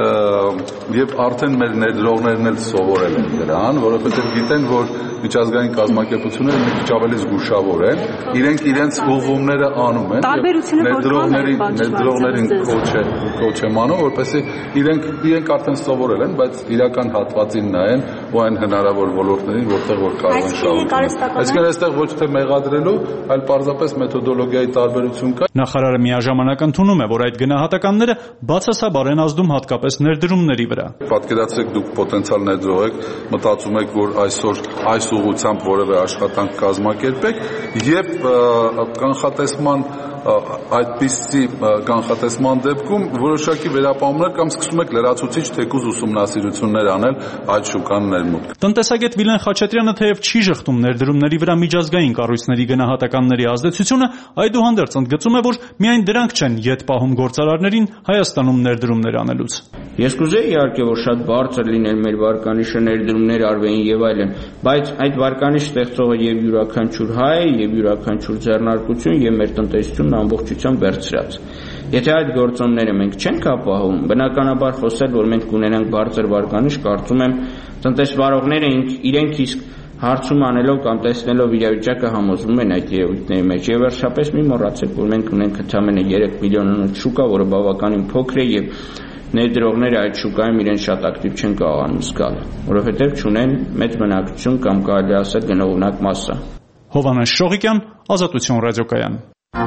եւ արդեն մեր ներդրողներն էլ սովորել են դրան, որովհետեւ գիտեն, որ միջազգային կազմակերպությունները մի քիչ ավելի զգուշավոր են, իրենք իրենց ուղղումները անում են, ներդրողներին ներդրողներին կոչ եմ անում, որպեսզի իրենք իրենք արդեն սովորել են, բայց իրական հատվածին նայեն ու այն հնարավոր ոլորտներին, որտեղ որ կարող են շահարկել։ Այսինքն այստեղ ոչ թե մեղադրելու, այլ պարզապես մեթոդոլոգիայի տարբերություն կա։ Նախարարը միաժամանակ ընդունում է, որ այդ գնահատականները բացասաբար են ազդում հատկապես ներդրումների վրա։ Պատկերացրեք, դուք պոտենցիալ ներդրող եք, մտածում եք, որ այսօր այս ուղղությամբ որևէ աշխատանք կազմակերպեք եւ կանխատեսման այդպիսի կանխատեսման դեպքում որոշակի վերապահումներ կամ սկսում եք լրացուցիչ թեկուզ ուսումնասիրություններ անել այդ շուկան ներմուտք։ Տնտեսագետ Վիլեն Խաչատրյանը թեև չի շղթում ներդրումների վրա միջազգային կառույցների գնահատականների ազդեցությունը, այդուհանդերձ ընդգծում է, որ միայն դրանք չեն ետ պահում գործարարներին Հայաստանում ներդրումներ անելուց։ Ես կուզեի իհարկե, որ շատ բարձր լիներ մեր վարկանիշը, ներդրումներ արվեին եւ այլն, բայց այդ վարկանիշ ստեղծողը եւ յուրաքանչյուր հայ եւ յուրաքանչյուր ձեռնարկություն եւ մեր տնտեսությունն ամբողջությամբ վերցրած։ Եթե այդ գործոնները մենք չենք ապահովում, բնականաբար խոսել, որ մենք կունենանք բարձր վարկանիշ, կարծում եմ տնտեսվարողները իրենք իսկ հարցում անելով կամ տեսնելով իրավիճակը համոզվում են այդ երևույթների մեջ։ Եվ վերջապես մի մոռացեք, որ մենք ունենք ընդամենը երեք միլիոնանոց շուկա, որը բավականին փոքր է եւ ներդրողները այդ շուկայում իրեն շատ ակտիվ չեն կարողանում զգալ, որովհետև չունեն մեծ բնակչություն կամ կարելի ասել գնողունակ մասսա։ Հովհաննես Շողիկյան, Ազատություն ռադիոկայան։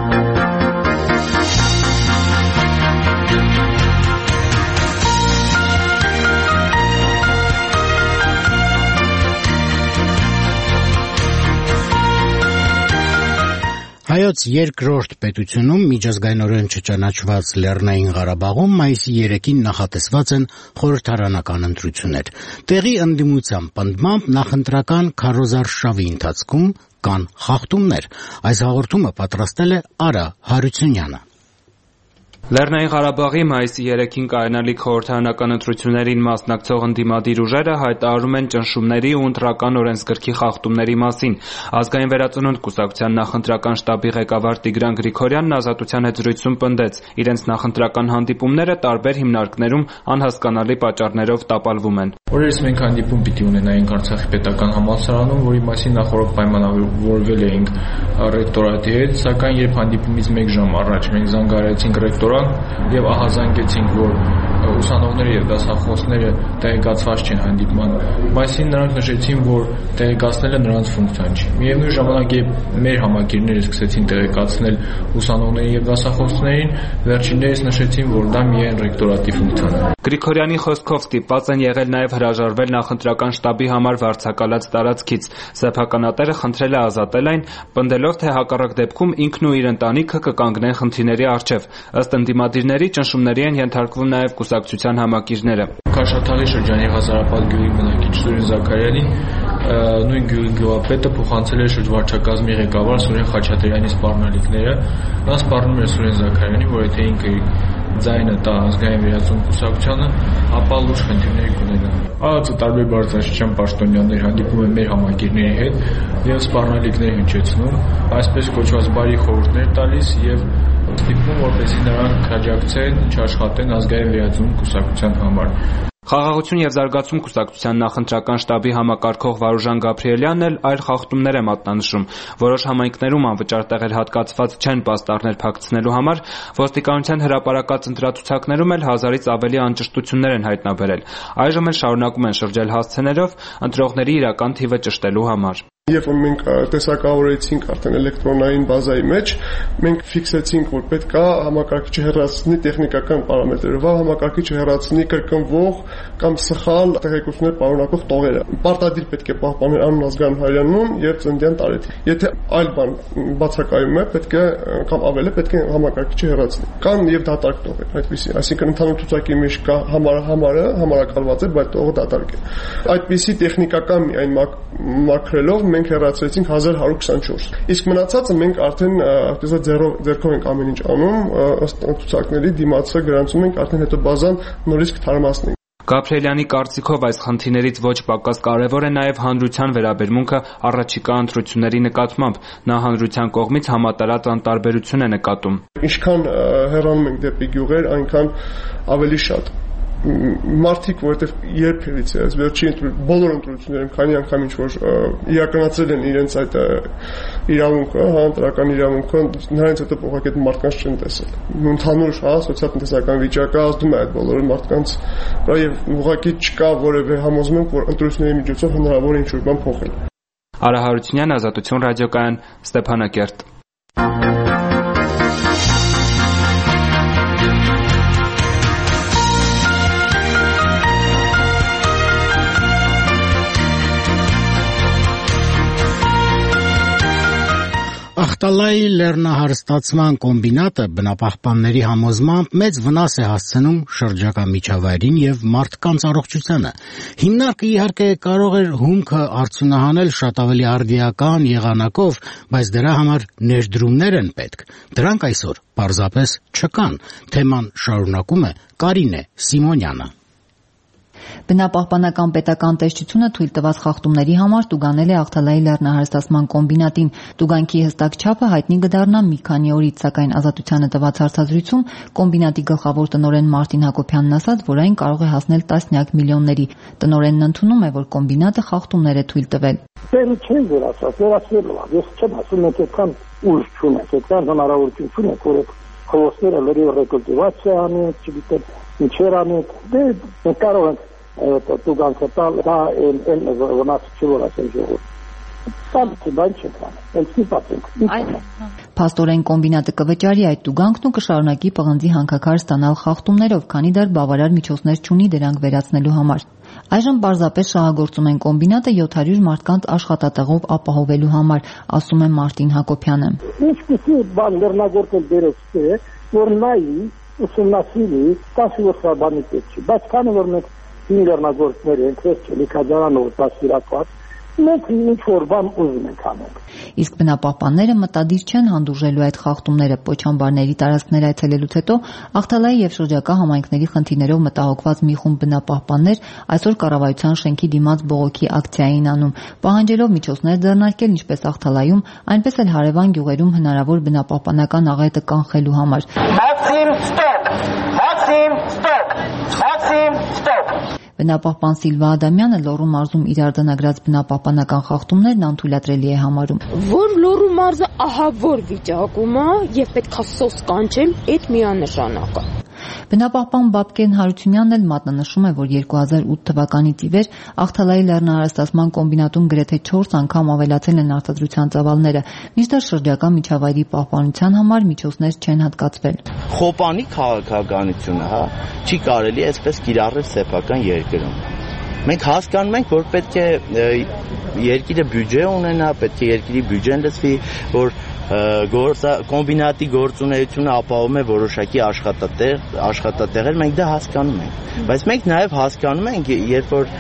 Հայոց երկրորդ պետությունում միջազգայնորեն չճանաչված Լեռնային Ղարաբաղում մայիսի երեքին նախատեսված են խորհրդարանական ընտրություններ։ Տեղի ընդդիմության պնդմամբ նախընտրական քարոզարշավի ընթացքում կան խախտումներ։ Այս հաղորդումը պատրաստել է Արա Հարությունյանը։ Լեռնային Ղարաբաղի մայիսի երեքին կայանալիք խորհրդարանական ընտրություններին մասնակցող ընդդիմադիր ուժերը հայտարարում են ճնշումների ու ընտրական օրենսգրքի խախտումների մասին։ Ազգային վերածնունդ կուսակցության նախընտրական շտաբի ղեկավար Տիգրան Գրիգորյանն Ազատության հետ զրույցում պնդեց, իրենց նախընտրական հանդիպումները տարբեր հիմնարկներում անհասկանալի պատճառներով տապալվում են։ Օրերս մենք հանդիպում պիտի ունենայինք Արցախի պետական համալսարանում, որի մասին նախորդ պայմանավորվել էինք ռեկտորատի հետ, սակայն երբ հանդիպումից մեկ ժամ առաջ մենք զանգահարեցինք ռեկտորատ եւ ահազանգեցինք, որ ուսանողները եւ դասախոսները տեղեկացված չեն հանդիպման մասին, նրանք նշեցին, որ տեղեկացնելը նրանց ֆունկցիան չի։ Միևնույն ժամանակ, երբ մեր համակիրները սկսեցին տեղեկացնել ուսանողներին եւ դասախոսներին, վերջիններս նշեցին, որ դա միայն ռեկտորատի ֆունկցիան է։ Գրիգորյանի խոսքով ստիպված են եղել նաև հրաժարվել նախընտրական շտաբի համար վարձակալած տարածքից։ Սեփականատերը խնդրել է ազատել այն, պնդելով, թե հակառակ դեպքում ինքն ու իր ընտանիքը կկանգնեն խնդիրների առջև։ Ըստ ընդդիմադիրների, ճնշումների են ենթարկվում նաև կուսակցության համակիրները։ Քաշաթաղի շրջանի Ղազարապատ գյուղի բնակիչ Սուրեն Զաքարյանի նույն գյուղի գյուղապետը փոխանցել է շրջվարչակազմի ղեկավար Սուրեն Խաչատրյանի սպառնալիքները։ Նա սպառնում էր Սուրեն Զաքարյանին, որ եթե ինքը ձայնը տա ազգային վերացում կուսակցությանը, ապա լուրջ խնդիրներ կունենա։ ԱԱԾ տարբեր բարձրաստիճան պաշտոնյաներ հանդիպում են մեր համակիրների հետ եւ սպառնալիքներ հնչեցնում, այսպես կոչված բարի խորհուրդներ տալիս եւ ստիպում, որպեսզի նրանք աջակցեն, չաշխատեն ազգային վերացում կուսակցության համար։ Խաղաղություն եւ զարգացում կուսակցության նախընտրական շտաբի համակարգող Վարուժան Գաբրիելյանն էլ այլ խախտումներ է մատնանշում։ Որոշ համայնքներում անվճար տեղեր հատկացված չեն պաստառներ փակցնելու համար, ոստիկանության հրապարակած ընտրացուցակներում էլ հազարից ավելի անճշտություններ են հայտնաբերել։ Այժմ էլ շարունակում են շրջել հասցեներով ընտրողների իրական թիվը ճշտելու համար։ Երբ որ մենք տեսակավորեցինք արդեն էլեկտրոնային բազայի մեջ, մենք ֆիքսեցինք, որ պետք է համակարգիչը հեռացնի տեխնիկական պարամետրերով, համակարգիչը հեռացնի կրկնվող կամ սխալ տեղեկություններ պարունակող տողերը։ Պարտադիր պետք է պահպանել անուն, ազգանուն, հայրենություն եւ ծննդյան տարեթիվ։ Եթե այլ բան բացակայում է, պետք է կամ ավելը պետք է համակարգիչը հեռացնի։ Կան եւ դատարկ տողեր, այդպեսի, այսինքն ընդհանուր ցուցակի մեջ կա համարը, համարը համարակալված է, բայց տողը դատարկ է։ Այդպեսի տեխնիկական միայն մաքրելով մենք հեռացրեցինք հազար հարյուր քսանչորս։ Իսկ մնացածը մենք արդեն այդպես ձեռքով ենք ամեն ինչ անում, ըստ ցուցակների դիմացը գրանցում ենք, արդեն հետո բազան նորից կթարմացնենք։ Գաբրիելյանի կարծիքով այս խնդիրներից ոչ պակաս կարևոր է նաև հանրության վերաբերմունքը առաջիկա ընտրությունների նկատմամբ։ Նա հանրության կողմից համատարած անտարբերություն է նկատում։ Ինչքան հեռանում ենք դեպի գյուղեր, այնքան ավելի շատ մարդիկ, որովհետև երբևիցե այս վերջին բոլոր ընտրություններում քանի անգամ ինչ որ իրականացրել են իրենց այդ իրավունքը, հա, ընտրական իրավունքը, նրանց հետո ուղղակի այդ մարդկանց չեն տեսել։ Ընդհանուր, հա, սոցիալ-տնտեսական վիճակը ազդում է այդ բոլոր մարդկանց վրա եւ ուղղակի չկա որևէ համոզում, որ ընտրությունների միջոցով հնարավոր է ինչ որ բան փոխել։ Արա Հարությունյան, Ազատություն ռադիոկայան, Ստեփանակերտ։ Ախտալայի լեռնահարստացման կոմբինատը բնապահպանների համոզմամբ մեծ վնաս է հասցնում շրջակա միջավայրին եւ մարդկանց առողջությանը։ Հիմնարկը իհարկե կարող էր հումքը արդյունահանել շատ ավելի արդիական եղանակով, բայց դրա համար ներդրումներ են պետք։ Դրանք այսօր պարզապես չկան։ Թեման շարունակում է Կարինե Սիմոնյանը։ Բնապահպանական պետական տեսչությունը թույլ տված խախտումների համար տուգանել է Ախտալայի լեռնահարստացման կոմբինատին։ Տուգանքի հստակ չափը հայտնի կդառնա մի քանի օրից, սակայն Ազատությանը տված հարցազրույցում կոմբինատի գլխավոր տնօրեն Մարտին Հակոբյանն ասաց, որ այն կարող է հասնել տասնյակ միլիոնների։ Տնօրենն ընդունում է, որ կոմբինատը խախտումներ է թույլ տվել։ Դեռ չեն վերացած, վերացնելու է։ Ես չեմ ասում, մենք այդքան ուժ չունենք, այդքան հնարավորություն չունենք, որ խոստերը լրիվ ռեկուլտիվացիա անենք, չգիտեմ, ինչեր անենք։ Դե մենք կարող ենք տուգանքը տալ, դա էլ վնաս չի որ ասել ժողովուրդ։ Սամքի բան չենք անում, ենք նիպած ենք։ Փաստորեն կոմբինատը կվճարի այդ տուգանքն ու կշարունակի պղնձի հանքաքար ստանալ խախտումներով, քանի դեռ բավարար միջոցներ չունի դրանք վերացնելու համար։ Այժմ պարզապես շահագործում են կոմբինատը յոթ հարյուր մարդկանց աշխատատեղով ապահովելու համար, ասում է Մարտին Հակոբյանը։ Ինչպիսի բան լեռնագործել դերոց է, որ նայի ուսումնասիրի, տասը որ բանի պետք չի, բայց քանի որ մենք լեռնագործներ ենք, լիքաձարանով դասիրակված, մենք ինչ-որ բան ուզում ենք անենք։ Իսկ բնապահպանները մտադիր չեն հանդուրժելու այդ խախտումները։ Պոչամբարների տարածքներ այցելելուց հետո Ախտալայի եւ շրջակա համայնքների խնդիրներով մտահոգված մի խումբ բնապահպաններ այսօր կառավարության շենքի դիմաց բողոքի ակցիա էին անում, պահանջելով միջոցներ ձեռնարկել ինչպես Ախտալայում, այնպես էլ հարևան գյուղերում հնարավոր բնապահպանական աղետը կանխելու համար։ Մաքսիմ ստոպ, Մաքսիմ ստոպ, Մաքսիմ ստոպ։ Բնապահպան Սիլվա Ադամյանը Լոռու մարզում իր արձանագրած բնապահպանական խախտումներն անթույլատրելի է համարում։ Որ Լոռու մարզը ահավոր վիճակում է եւ պետքա սոս կանչել, այդ միանշանակ է։ Բնապահպան Բաբկեն Հարությունյանն էլ մատնանշում է, որ երկու հազար ութ թվականից ի վեր Աղթալայի լեռնահարստացման կոմբինատում գրեթե չորս անգամ ավելացել են արտադրության ծավալները, մինչդեռ շրջակա միջավայրի պահպանության համար միջոցներ չեն հատկացվել։ Խոպանի քաղաքականությունը, հա, չի կարելի այսպես կիրառել սեփական երկրում։ Մենք հասկանում ենք, որ պետք է երկիրը բյուջե ունենա, պետք է երկրի բյուջեն լցվի, որ գործա կոմբինատի գործունեությունը ապահովում է որոշակի աշխատատեղ, աշխատատեղեր, մենք դա հասկանում ենք։ Բայց մենք նաև հասկանում ենք, երբ որ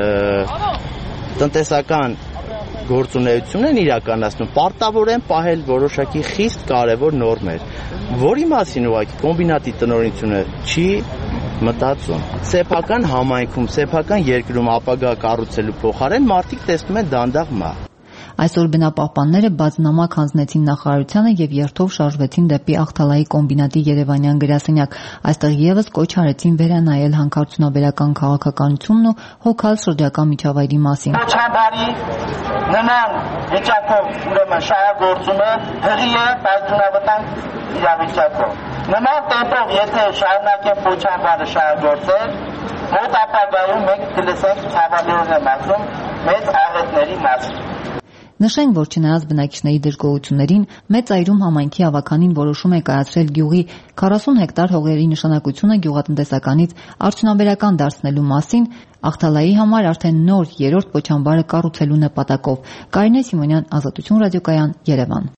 տնտեսական գործունեություն են իրականացնում, պարտավոր են պահել որոշակի խիստ կարևոր նորմեր, որի մասին ուղղակի կոմբինատի տնօրինությունը չի մտածում։ Սեփական համայնքում, սեփական երկրում ապագա կառուցելու փոխարեն մարդիկ տեսնում են դանդաղ մահ։ Այսօր բնապահպանները բացնամակ հանձնեցին նախարարությանը եւ երթով շարժվեցին դեպի Աղթալայի կոմբինատի երևանյան գրասենյակ։ Այստեղ եւս կոչ արեցին վերանայել հանքարդյունաբերական քաղաքականությունն ու հոգալ շրջակա միջավայրի մասին։ Չաբարի նման վիճակով ուրեմն շահագործումը հղի է պայթունավտանգ իրավիճակով։ Նման տեմպով եթե շարունակեն փոչամբարը շահագործել, մոտ ապագայում մենք կլսենք ցավալիորեն եմ ասում մեծ աղետների մասին։ Նշենք, որ չնայած բնակիչների դժգոհություններին, Մեծ Այրում համայնքի ավականին որոշում է կայացրել գյուղի քառասուն հեկտար հողերի նշանակությունը գյուղատնտեսականից արդյունաբերական դարձնելու մասին, Աղթալայի համար արդեն նոր երրորդ փոչամբարը կառուցելու նպատակով։ Կարինե Սիմոնյան, Ազատություն ռադիոկայան, Երևան։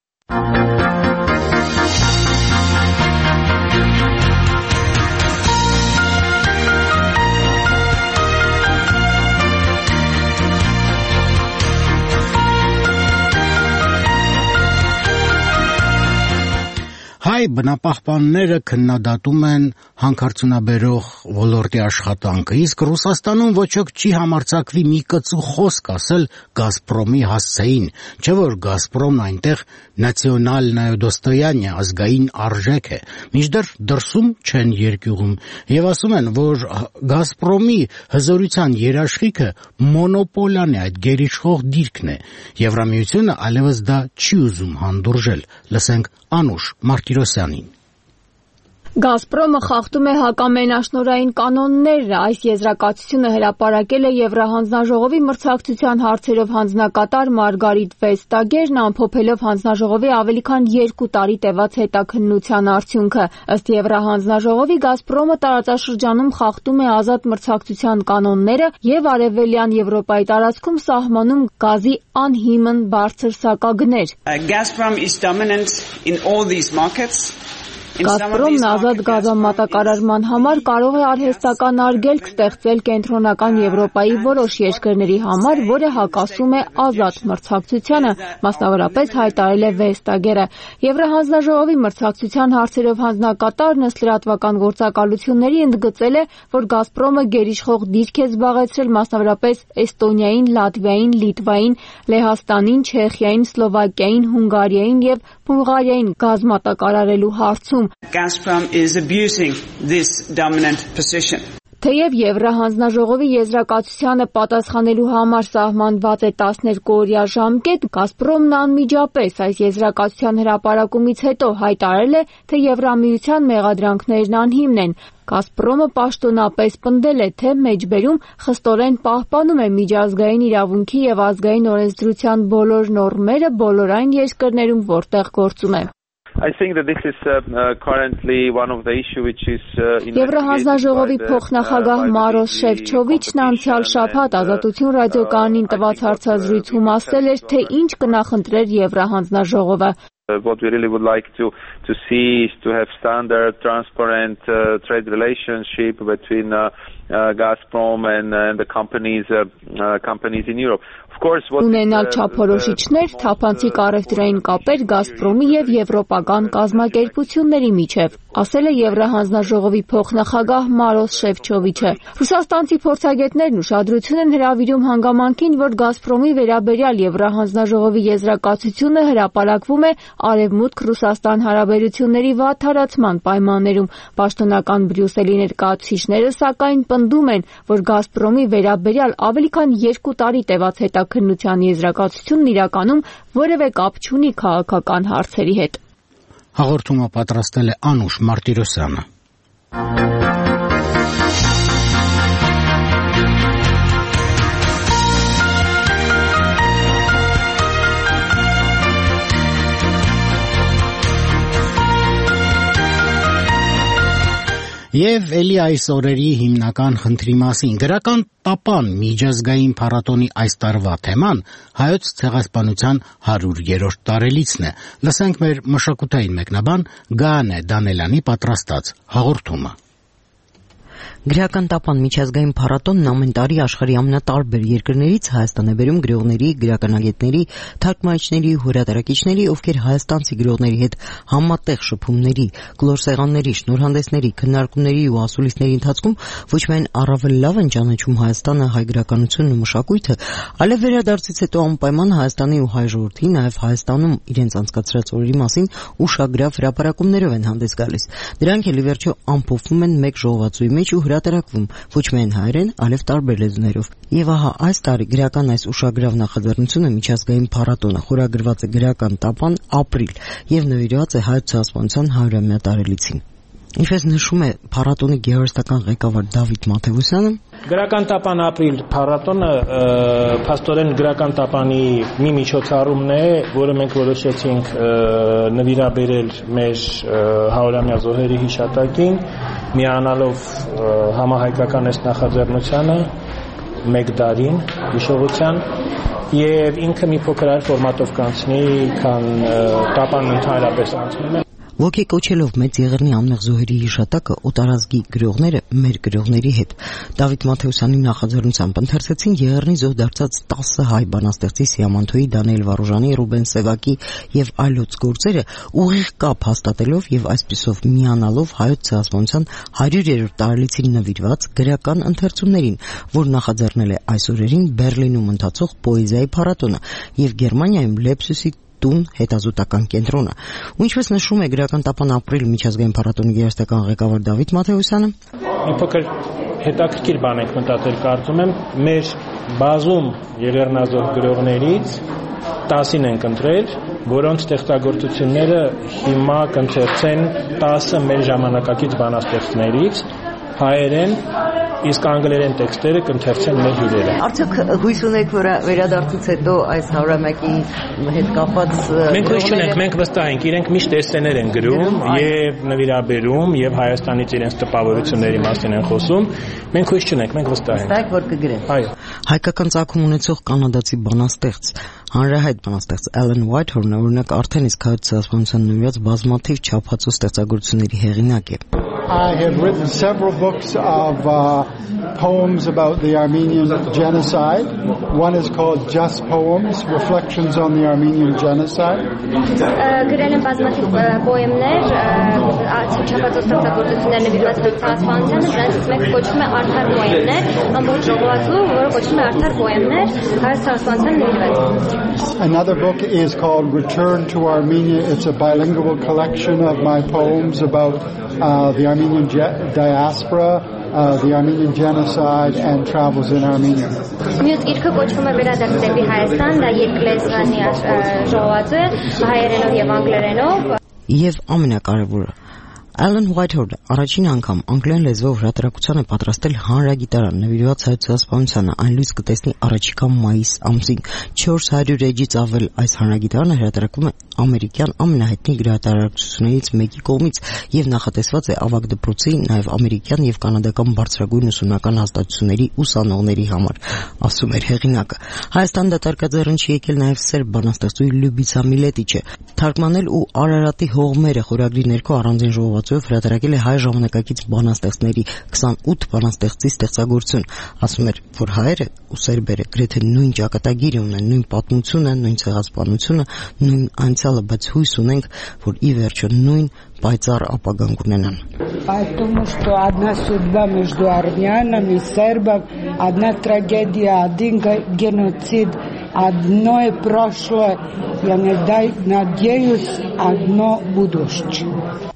Հայ բնապահպանները քննադատում են հանքարդյունաբերող ոլորտի աշխատանքը, իսկ Ռուսաստանում ոչ ոք չի համարձակվի մի կծու խոսք ասել Գազպրոմի հասցեին, չէ որ Գազպրոմն այնտեղ նացիոնալնայ դոստոյանիա ազգային արժեք է, մինչդեռ դրսում չեն երկյուղում եւ ասում են, որ Գազպրոմի հզորության երաշխիքը մոնոպոլիան է, այդ գերիշխող դիրքն է։ Եվրամիությունը այլևս դա չի ուզում հանդուրժել։ Լսենք Անուշ Մարտիրոսյանին։ Գազպրոմը խախտում է հակամենաշնորհային կանոնները։ Այս եզրակացությունը հրապարակել է Եվրահանձնաժողովի մրցակցության հարցերով հանձնակատար Մարգարիտ Վեստագերն, ամփոփելով հանձնաժողովի ավելի քան երկու տարի տևած հետաքննության արդյունքը։ Ըստ Եվրահանձնաժողովի Գազպրոմը տարածաշրջանում խախտում է ազատ մրցակցության կանոնները եւ Արևելյան Եվրոպայի տարածքում սահմանում գազի անհիմն բարձր սակագներ։ Gazprom is dominant in all these markets. Գազպրոմն ազատ գազամատակարարման համար կարող է արհեստական արգելք ստեղծել կենտրոնական Եվրոպայի որոշ երկրների համար, որը հակասում է ազատ մրցակցությանը, մասնավորապես հայտարարել է Վեստագերը։ Եվրահանձնաժողովի մրցակցության հարցերով հանձնակատարն ըստ լրատվական գործակալությունների ընդգծել է, որ Գազպրոմը գերիշխող դիրք է զբաղեցրել մասնավորապես Էստոնիային, Լատվիային, Լիտվային, Լեհաստանին, Չեխիային, Սլովակիային, Հունգարիային եւ Բուլղարիային գազ մատակարարելու հարցում։ Gazprom is abusing this dominant position. Թեև Եվրահանձնաժողովի եզրակացությանը պատասխանելու համար սահմանված է տասներկու-օրյա ժամկետ, Գազպրոմն անմիջապես այս եզրակացության հրապարակումից հետո հայտարարել է, թե Եվրամիության մեղադրանքներն անհիմն են։ Գազպրոմը պաշտոնապես պնդել է, թե մեջբերում խստորեն պահպանում է միջազգային իրավունքի եւ ազգային օրենսդրության բոլոր նորմերը բոլոր այն երկրներում, որտեղ գործում է։ I think that this is uh, uh, currently one of the issue which is Եվրահանձնաժողովի փոխնախագահ Մարոս Շևչովիչն անցյալ շաբաթ Ազատություն ռադիոկայանին տված հարցազրույցում ասել էր, թե ինչ կնախընտրեր Եվրահանձնաժողովը։ What we really would like to to see is to have standard, transparent uh, trade relationship between uh, uh, Gazprom and, uh, and the companies uh, uh, companies in Europe. Of course, what ունենալ չափորոշիչներ, թափանցիկ առևտրային կապեր Գազպրոմի եւ եվրոպական կազմակերպությունների միջև, ասել է Եվրահանձնաժողովի փոխնախագահ Մարոս Շևչովիչը։ Ռուսաստանցի փորձագետներն ուշադրություն են հրավիրում հանգամանքին, որ Գազպրոմի վերաբերյալ Եվրահանձնաժողովի եզրակացությունը հրապարակվում է Արևմուտք Ռուսաստան հարաբերությունների վատթարացման պայմաններում։ Պաշտոնական Բրյուսելի ներկայացուցիչները սակայն պնդում են, որ Գազպրոմի վերաբերյալ ավելի քան երկու տարի տևած հետաքննության եզրակացությունն իրականում որևէ կապ չունի քաղաքական հարցերի հետ։ Հաղորդումը պատրաստել է Անուշ Մարտիրոսյանը։ Եվ էլի այս օրերի հիմնական խնդրի մասին գրական տապան միջազգային փառատոնի այս տարվա թեման հայոց ցեղասպանության հարյուրերորդ տարելիցն է։ Լսենք մեր մշակութային մեկնաբան Գայանե Դանելյանի պատրաստած հաղորդումը։ Գրական տապան միջազգային փառատոնն ամեն տարի աշխարհի ամենատարբեր երկրներից Հայաստան է բերում գրողների, գրականագետների, թարգմանիչների, հրատարակիչների, ովքեր հայաստանցի գրողների հետ համատեղ շփումների, գլորսեղանների, շնորհանդեսների, քննարկումների ու ասուլիսների ընթացքում ոչ միայն առավել լավ են ճանաչում Հայաստանը, հայ գրականությունն ու մշակույթը, այլև վերադարձից հետո անպայման Հայաստանի ու հայ ժողովրդի, նաև Հայաստանում իրենց անցկացրած օրերի մասին ուշագրավ հրապարակումներով են հանդես գալիս։ Դրանք էլ ի վերջո ամփոփվում են մեկ ժողովածուի մեջ ու հրատարակվում ոչ միայն հայերեն, այլև տարբեր լեզուներով։ Եվ ահա այս տարի գրական այս ուշագրավ նախաձեռնությունը միջազգային փառատոնը խորագրված է գրական տապան ապրիլ եւ նվիրված է հայոց ցեղասպանության հարյուրամյա տարելիցին։ Ինչպես նշում է փառատոնի գեղարվեստական ղեկավար Դավիթ Մաթեոսյանը, գրական տապան ապրիլ փառատոնը փաստորեն գրական տապանի մի միջոցառումն է, որը մենք որոշեցինք նվիրաբերել մեր հարյուրամյա զոհերի հիշատակին, միանալով համահայկական այս նախաձեռնությանը մեկ դարին հիշողության եւ ինքը մի փոքր այլ ֆորմատով կանցնի, քան տապանն ընդհանրապես անցնում է։ Ոգեկոչելով մեծ եղեռնի անմեղ զոհերի հիշատակը օտարազգի գրողները մեր գրողների հետ Դավիթ Մաթեոսյանի նախաձեռնությամբ ընթերցեցին եղեռնի զոհ դարձած տասը հայ բանաստեղծի Սիամանթոյի, Դանիել Վարուժանի, Ռուբեն Սևակի եւ այլոց գործերը ուղիղ կապ հաստատելով եւ այսպիսով միանալով հայոց ցեղասպանության հարյուրերորդ տարելիցին նվիրված գրական ընթերցումներին, որ նախաձեռնել է այս օրերին Բերլինում ընթացող պոեզիայի փառատոնը եւ Գերմանիայում Լեպսուսի տուն հետազոտական կենտրոնը։ Ու ինչպես նշում է գրական տապան ապրիլ միջազգային փառատոնի գեղարվեստական ղեկավար Դավիթ Մաթեոսյանը, մի փոքր հետաքրքիր բան եք մտածել, կարծում եմ, մեր բազում եղեռնազոհ գրողներից տասին ենք ընտրել, որոնց ստեղծագործությունները հիմա կընթերցեն տասը մեր ժամանակակից բանաստեղծներից հայերեն, իսկ անգլերեն տեքստերը կընթերցեն մեր հյուրերը։ Արդյոք հույս ունեք, որ վերադարձից հետո այս հարյուրամյակի հետ կապված մենք հույս չունենք, մենք վստահ ենք, իրենք միշտ էսսեներ են գրում եւ նվիրաբերում եւ Հայաստանից իրենց տպավորությունների մասին են խոսում։ Մենք հույս չունենք, մենք վստահ ենք։ Վստահ որ կգրեն։ Այո։ Հայկական ծագում ունեցող կանադացի բանաստեղծ, հանրահայտ բանաստեղծ Ellen Whitehorn-ը օրինակ արդեն իսկ հայոց ցեղասպանության նվիրված բազմաթիվ չափածո ստեղծագործությունների հեղինակ է։ I have written several books of uh, poems about the Armenian genocide. One is called Just Poems, Reflections on the Armenian Genocide. Գրել եմ բազմաթիվ պոեմներ, չափածո ստեղծագործություններ նվիրված ցեղասպանությանը, դրանցից մեկը կոչվում է Արդար պոեմներ, ամբողջ ժողովածու, որը կոչվում է Արդար պոեմներ, հայոց ցեղասպանությանը նվիրված։ Another book is called Return to Armenia. It's a bilingual collection of my poems about uh, the Armenian ge- diaspora, uh, the Armenian genocide, and travels in Armenia. Մյուս գիրքը կոչվում է Վերադարձ դեպի Հայաստան, դա երկլեզվանի ժողովածու է, հայերենով եւ անգլերենով։ Եվ ամենակարևորը Ellen Whitehorn առաջին անգամ անգլերեն լեզվով հրատարակության է պատրաստել հանրագիտարան նվիրված հայոց ցեղասպանությանը, այն լույս կտեսնի առաջիկա մայիս ամսին։ չորս հարյուր էջից ավել այս հանրագիտարանը հրատարակվում է ամերիկյան ամենահայտնի գրահրատարակություններից մեկի կողմից եւ նախատեսված է ավագ դպրոցի, նաեւ ամերիկյան եւ կանադական բարձրագույն ուսումնական հաստատությունների ուսանողների համար, ասում էր հեղինակը։ Հայաստան դատարկաձեռն չի եկել նաեւ սերբ բանաստեղծուհի Լյուբիցա Միլետիչը, թարգմանել ու Արարատի հողմերը խորագրի ներքո առանձին ժողովածուով հրատարակել է հայ ժամանակակից բանաստեղծների քսանութ բանաստեղծի ստեղծագործություն, ասում էր, որ հայերը ու սերբերը գրեթե նույն ճակատագիրը ունեն, нույն պատմությունը, нույն ցեղասպանությունը, նույն անցյալը, բայց հույս ունենք, որ ի վերջո նույն պայծառ ապագան կունենան։ Потому что одна судьба между армянами и сербами, одна трагедия, один геноцид, одно прошлое, я надеюсь, одно будущее.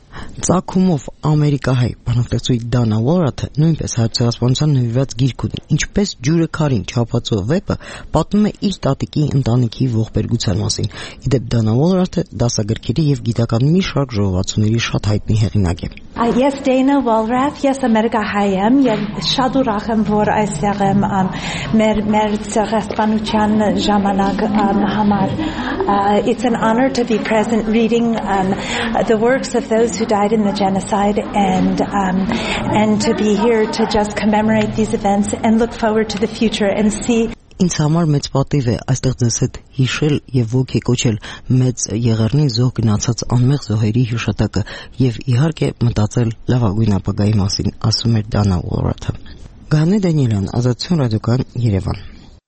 Ծագումով ամերիկահայ բանաստեղծուհի Դանա Ուոլրաթը նույնպես հայցեղասպանության նվիրված գիրք ունի, ինչպես «Ջուրը քարին» չափածո վեպը պատմում է իր տատիկի ընտանիքի ողբերգության մասին։ Իդեպ Դանա Ուոլրաթը դասագրքերի եւ գիտական մի շարք ժողովածուների շատ հայտնի հեղինակ է։ Ես Դանա Ուոլրաթ, ես ամերիկահայ եմ եւ շատ ուրախ եմ, որ այստեղ եմ մեր մեր ցեղասպանության ժամանակ համար. It's an honor to be present reading um, the works of those who died in the genocide and um, and to be here to just commemorate these events and look forward to the future and see. Ինձ համար մեծ պատիվ է այստեղ ձեզ հետ հիշել եւ ոգեկոչել մեծ եղեռնի զոհ գնացած անմեղ զոհերի հիշատակը եւ իհարկե մտածել լավագույն ապագայի մասին, ասում էր Դանա Ուոլրաթը։ Գանե Դանիելյան, Ազատություն ռադիոկան, Երևան։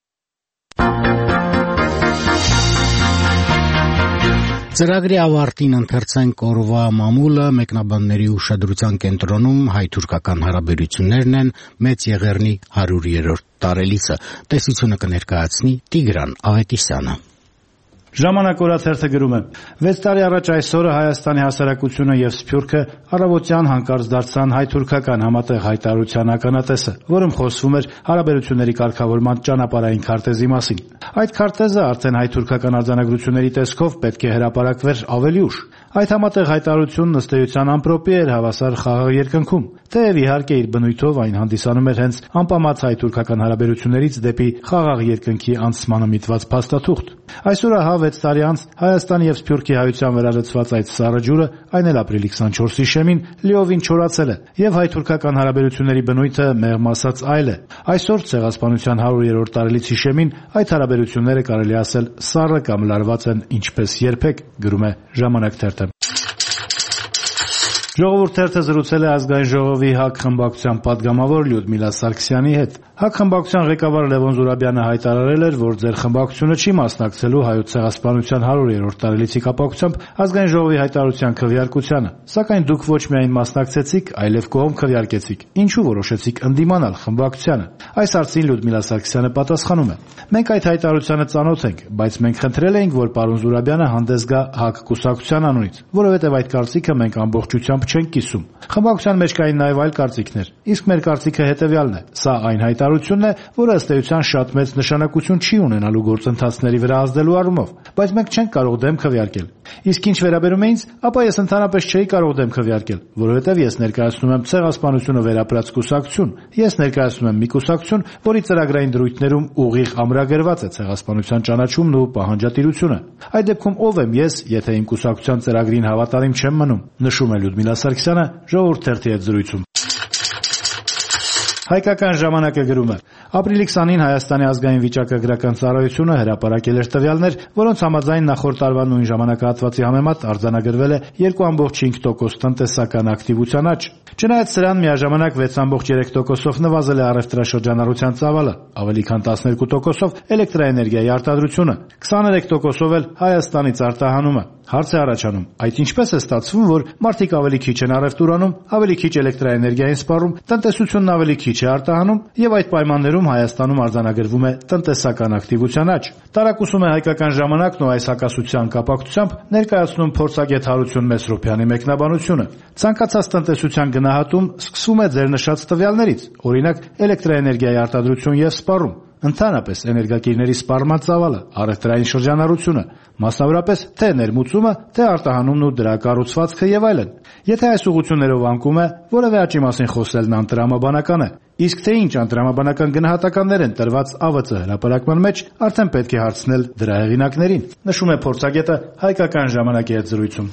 Ծրագրի ավարտին ընթերցենք օրվա մամուլը, մեկնաբանների ուշադրության կենտրոնում հայ-թուրքական հարաբերություններն են, Մեծ Եղեռնի հարյուրերորդ տարելիցը։ Տեսությունը կներկայացնի Տիգրան Ավետիսյանը։ Ժամանակ օրաթերթը գրում է. վեց տարի առաջ այսօրը Հայաստանի հասարակությունը եւ Սփյուռքը առավոտյան հանկարծ դարձան հայ-թուրքական համատեղ հայտարարության ականատեսը, որում խոսվում էր հարաբերությունների կարգավորման ճանապարհային քարտեզի մասին։ Այդ քարտեզը արդեն հայ-թուրքական արձանագրությունների տեսքով պետք է հրապարակվեր ավելի ուշ։ Այդ համատեղ հայտարարությունն ըստ էության ամպրոպի էր հավասար խաղաղ երկնքում, թեև իհարկե իր բնույթով այն հանդիսանում էր հենց անպամած հայ-թուրքական հարաբերություններից դեպի խաղաղ երկնքի անցմանը միտված փաստաթուղթ։ Այսօր ահա վեց տարի անց Հայաստանի եւ Սփյուռքի հայության վերածված այդ սառը ջուրը, այն էլ ապրիլի քսանչորսի շեմին լիովին չորացել է, եւ հայ-թուրքական հարաբերությունների բնույթը մեղմ ասած այլ է։ Այսօր ցեղասպանության հարյուրերորդ տարելիցի շեմին այդ հարաբերությունները կարելի ասել սառը կամ լարված են ինչպես երբեք, գրում է Ժամանակ թերթը։ Ժողովուրդ թերթը զրուցել է ազգային ժողովի ՀԱԿ խմբակցության պատգամավոր Լյուդմիլա Սարգսյանի հետ։ ՀԱԿ խմբակցության ղեկավար Լևոն Զուրաբյանը հայտարարել էր, որ ձեր խմբակցությունը չի մասնակցելու հայոց ցեղասպանության հարյուրերորդ տարելիցի կապակցությամբ ազգային ժողովի հայտարարության քվեարկությանը, սակայն դուք ոչ միայն մասնակցեցիք, այլև կողմ քվեարկեցիք։ Ինչու որոշեցիք ընդդիմանալ խմբակցությանը։ Այս հարցին Լյուդմիլա Սարգսյանը պատասխանում է. Մենք այդ հայտարարությանը ծանոթ ենք, բայց մենք խնդրել էինք, որ պարոն Զուրաբյանը հանդես գա ՀԱԿ կուսակցության անունից, որովհետև այդ կարծիքը մենք ամբողջությամբ չենք կիսում։ Խմբակցության մեջ կային նաև այլ կարծիքներ, իսկ մեր կարծիքը հետևյալն է. սա այն հայտարարությունն է, որը ըստ էության շատ մեծ նշանակություն չի ունենալու գործընթացների վրա ազդելու առումով, բայց մենք չենք կարող դեմ քվեարկել։ Իսկ ինչ վերաբերում է ինձ, ապա ես ընդհանրապես չէի կարող դեմ քվեարկել, որովհետև ես ներկայացնում եմ ցեղասպանությունը վերապրած կուսակցություն, ես ներկայացնում եմ մի կուսակցություն, որի ծրագրային դրույթներում ուղիղ ամրագրված է ցեղասպանության ճանաչումն ու պահանջատիրությունը։ Այդ դեպքում ով եմ ես, եթե իմ կուսակցության ծրագրին հավատարիմ չեմ մնում, նշում է Լյուդմիլա Սարգսյանը Ժողովուրդ թերթի հետ զրույցում։ Հայկական ժամանակը գրում է. ապրիլի քսանին Հայաստանի ազգային վիճակագրական ծառայությունը հրապարակել էր տվյալներ, որոնց համաձայն նախորդ տարվա նույն ժամանակահատվածի համեմատ արձանագրվել է երկու կoma հինգ տոկոս տնտեսական ակտիվության աճ։ Չնայած սրան միաժամանակ վեց կoma երեք տոկոսով նվազել է առևտրաշրջանառության ծավալը, ավելի քան տասներկու տոկոսով էլեկտրաէներգիայի արտադրությունը, քսաներեք տոկոսով էլ Հայաստանից արտահանումը։ Հարց է առաջանում, այդ ինչպես է ստացվում, որ մարդիկ ավելի քիչ են առևտուր անում, ավելի քիչ էլեկտրաէներգիա են սպառում, տնտեսությունն ավելի քիչ է արտահանում եւ այդ պայմաններում Հայաստանում արձանագրվում է տնտեսական ակտիվության աճ։ Տարակուսում է Հայկական ժամանակն ու այս հակասության կապակցությամբ ներկայացնում փորձագետ Հարություն Մեսրոպյանի մեկնաբանությունը։ Ցանկացած տնտեսության գնահատում սկսվում է ձեր նշած տվյալներից, օրինակ էլեկտրաէներգիայի արտադրություն եւ սպառում, ընդհանրապես էներգակիրների սպառման ծավալը, առևտրային շրջանառությունը, մասնավորապես թե ներմուծումը, թե արտահանումն ու դրա կառուցվածքը եւ այլն։ Եթե այս ուղղություններով անկում է, որևէ աճի մասին խոսելն անտրամաբանական է։ Իսկ թե ինչ անտրամաբանական գնահատականներ են տրված ԱՎԾ հրապարակման մեջ, արդեն պետք է հարցնել դրա հեղինակներին, նշում է փորձագետը Հայկական ժամանակի հետ զրույցում։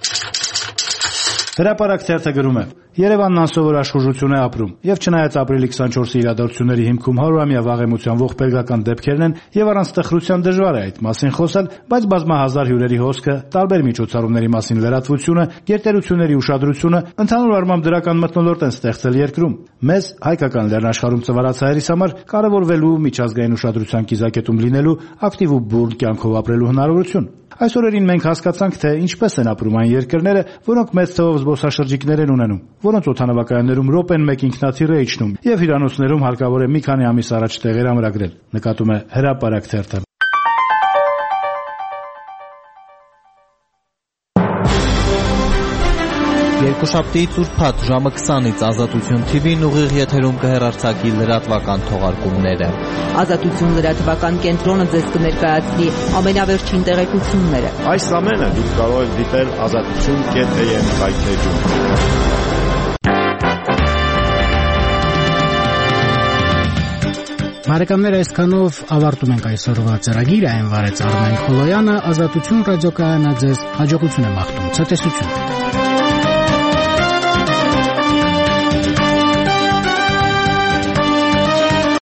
Հրապարակ թերթը գրում է. Երևանն անսովոր աշխուժություն է ապրում, եւ չնայած ապրիլի քսանչորսի իրադարձությունների հիմքում հարյուրամյա վաղեմության ողբերգական դեպքերն են, եւ առանց տխրության դժվար է այդ մասին խոսել, բայց բազմահազար հյուրերի հոսքը, տարբեր միջոցառումների մասին լրատվությունը, գերտերությունների ուշադրությունը, ընդհանուր առմամբ դրական մթնոլորտ են ստեղծել երկրում։ Մեզ հայկական լեռնաշխարհում ծվարած հայերիս համար կարևորվելու միջազգային ուշադրության կիզակետում լինելու ակտիվ ու բուրդ կյանքով ապրելու հնարավորություն։ Այս օրերին մենք հասկացանք, թե ինչպես են ապրում այն երկրները, որոնք մեծ թվով զբոսաշրջիկներ են ունենում, որոնց օդանավակայաններում րոպեն մեկ ինքնաթիռ է իջնում, եւ հյուրանոցներում հարկավոր է մի քանի ամիս առաջ տեղեր ամրագրել, նկատում է Հրապարակ թերթը։ Երկուշաբթիից ուրբաթ ժամը քսանից Ազատություն թի վին ուղիղ եթերում կհեռարձակի լրատվական թողարկումները։ Ազատություն լրատվական կենտրոնը ձեզ կներկայացնի ամենավերջին տեղեկությունները։ Այս ամենը դուք կարող եք դիտել ազատություն կետ է եմ վայթեջում։ Բարեկամներ, այսքանով ավարտում ենք այսօրվա ծրագիրը, այն վարեց Արմեն Խոլոյանը, Ազատություն ռադիոկայանը ձեզ հաջողություն է մաղթում, ցտեսություն։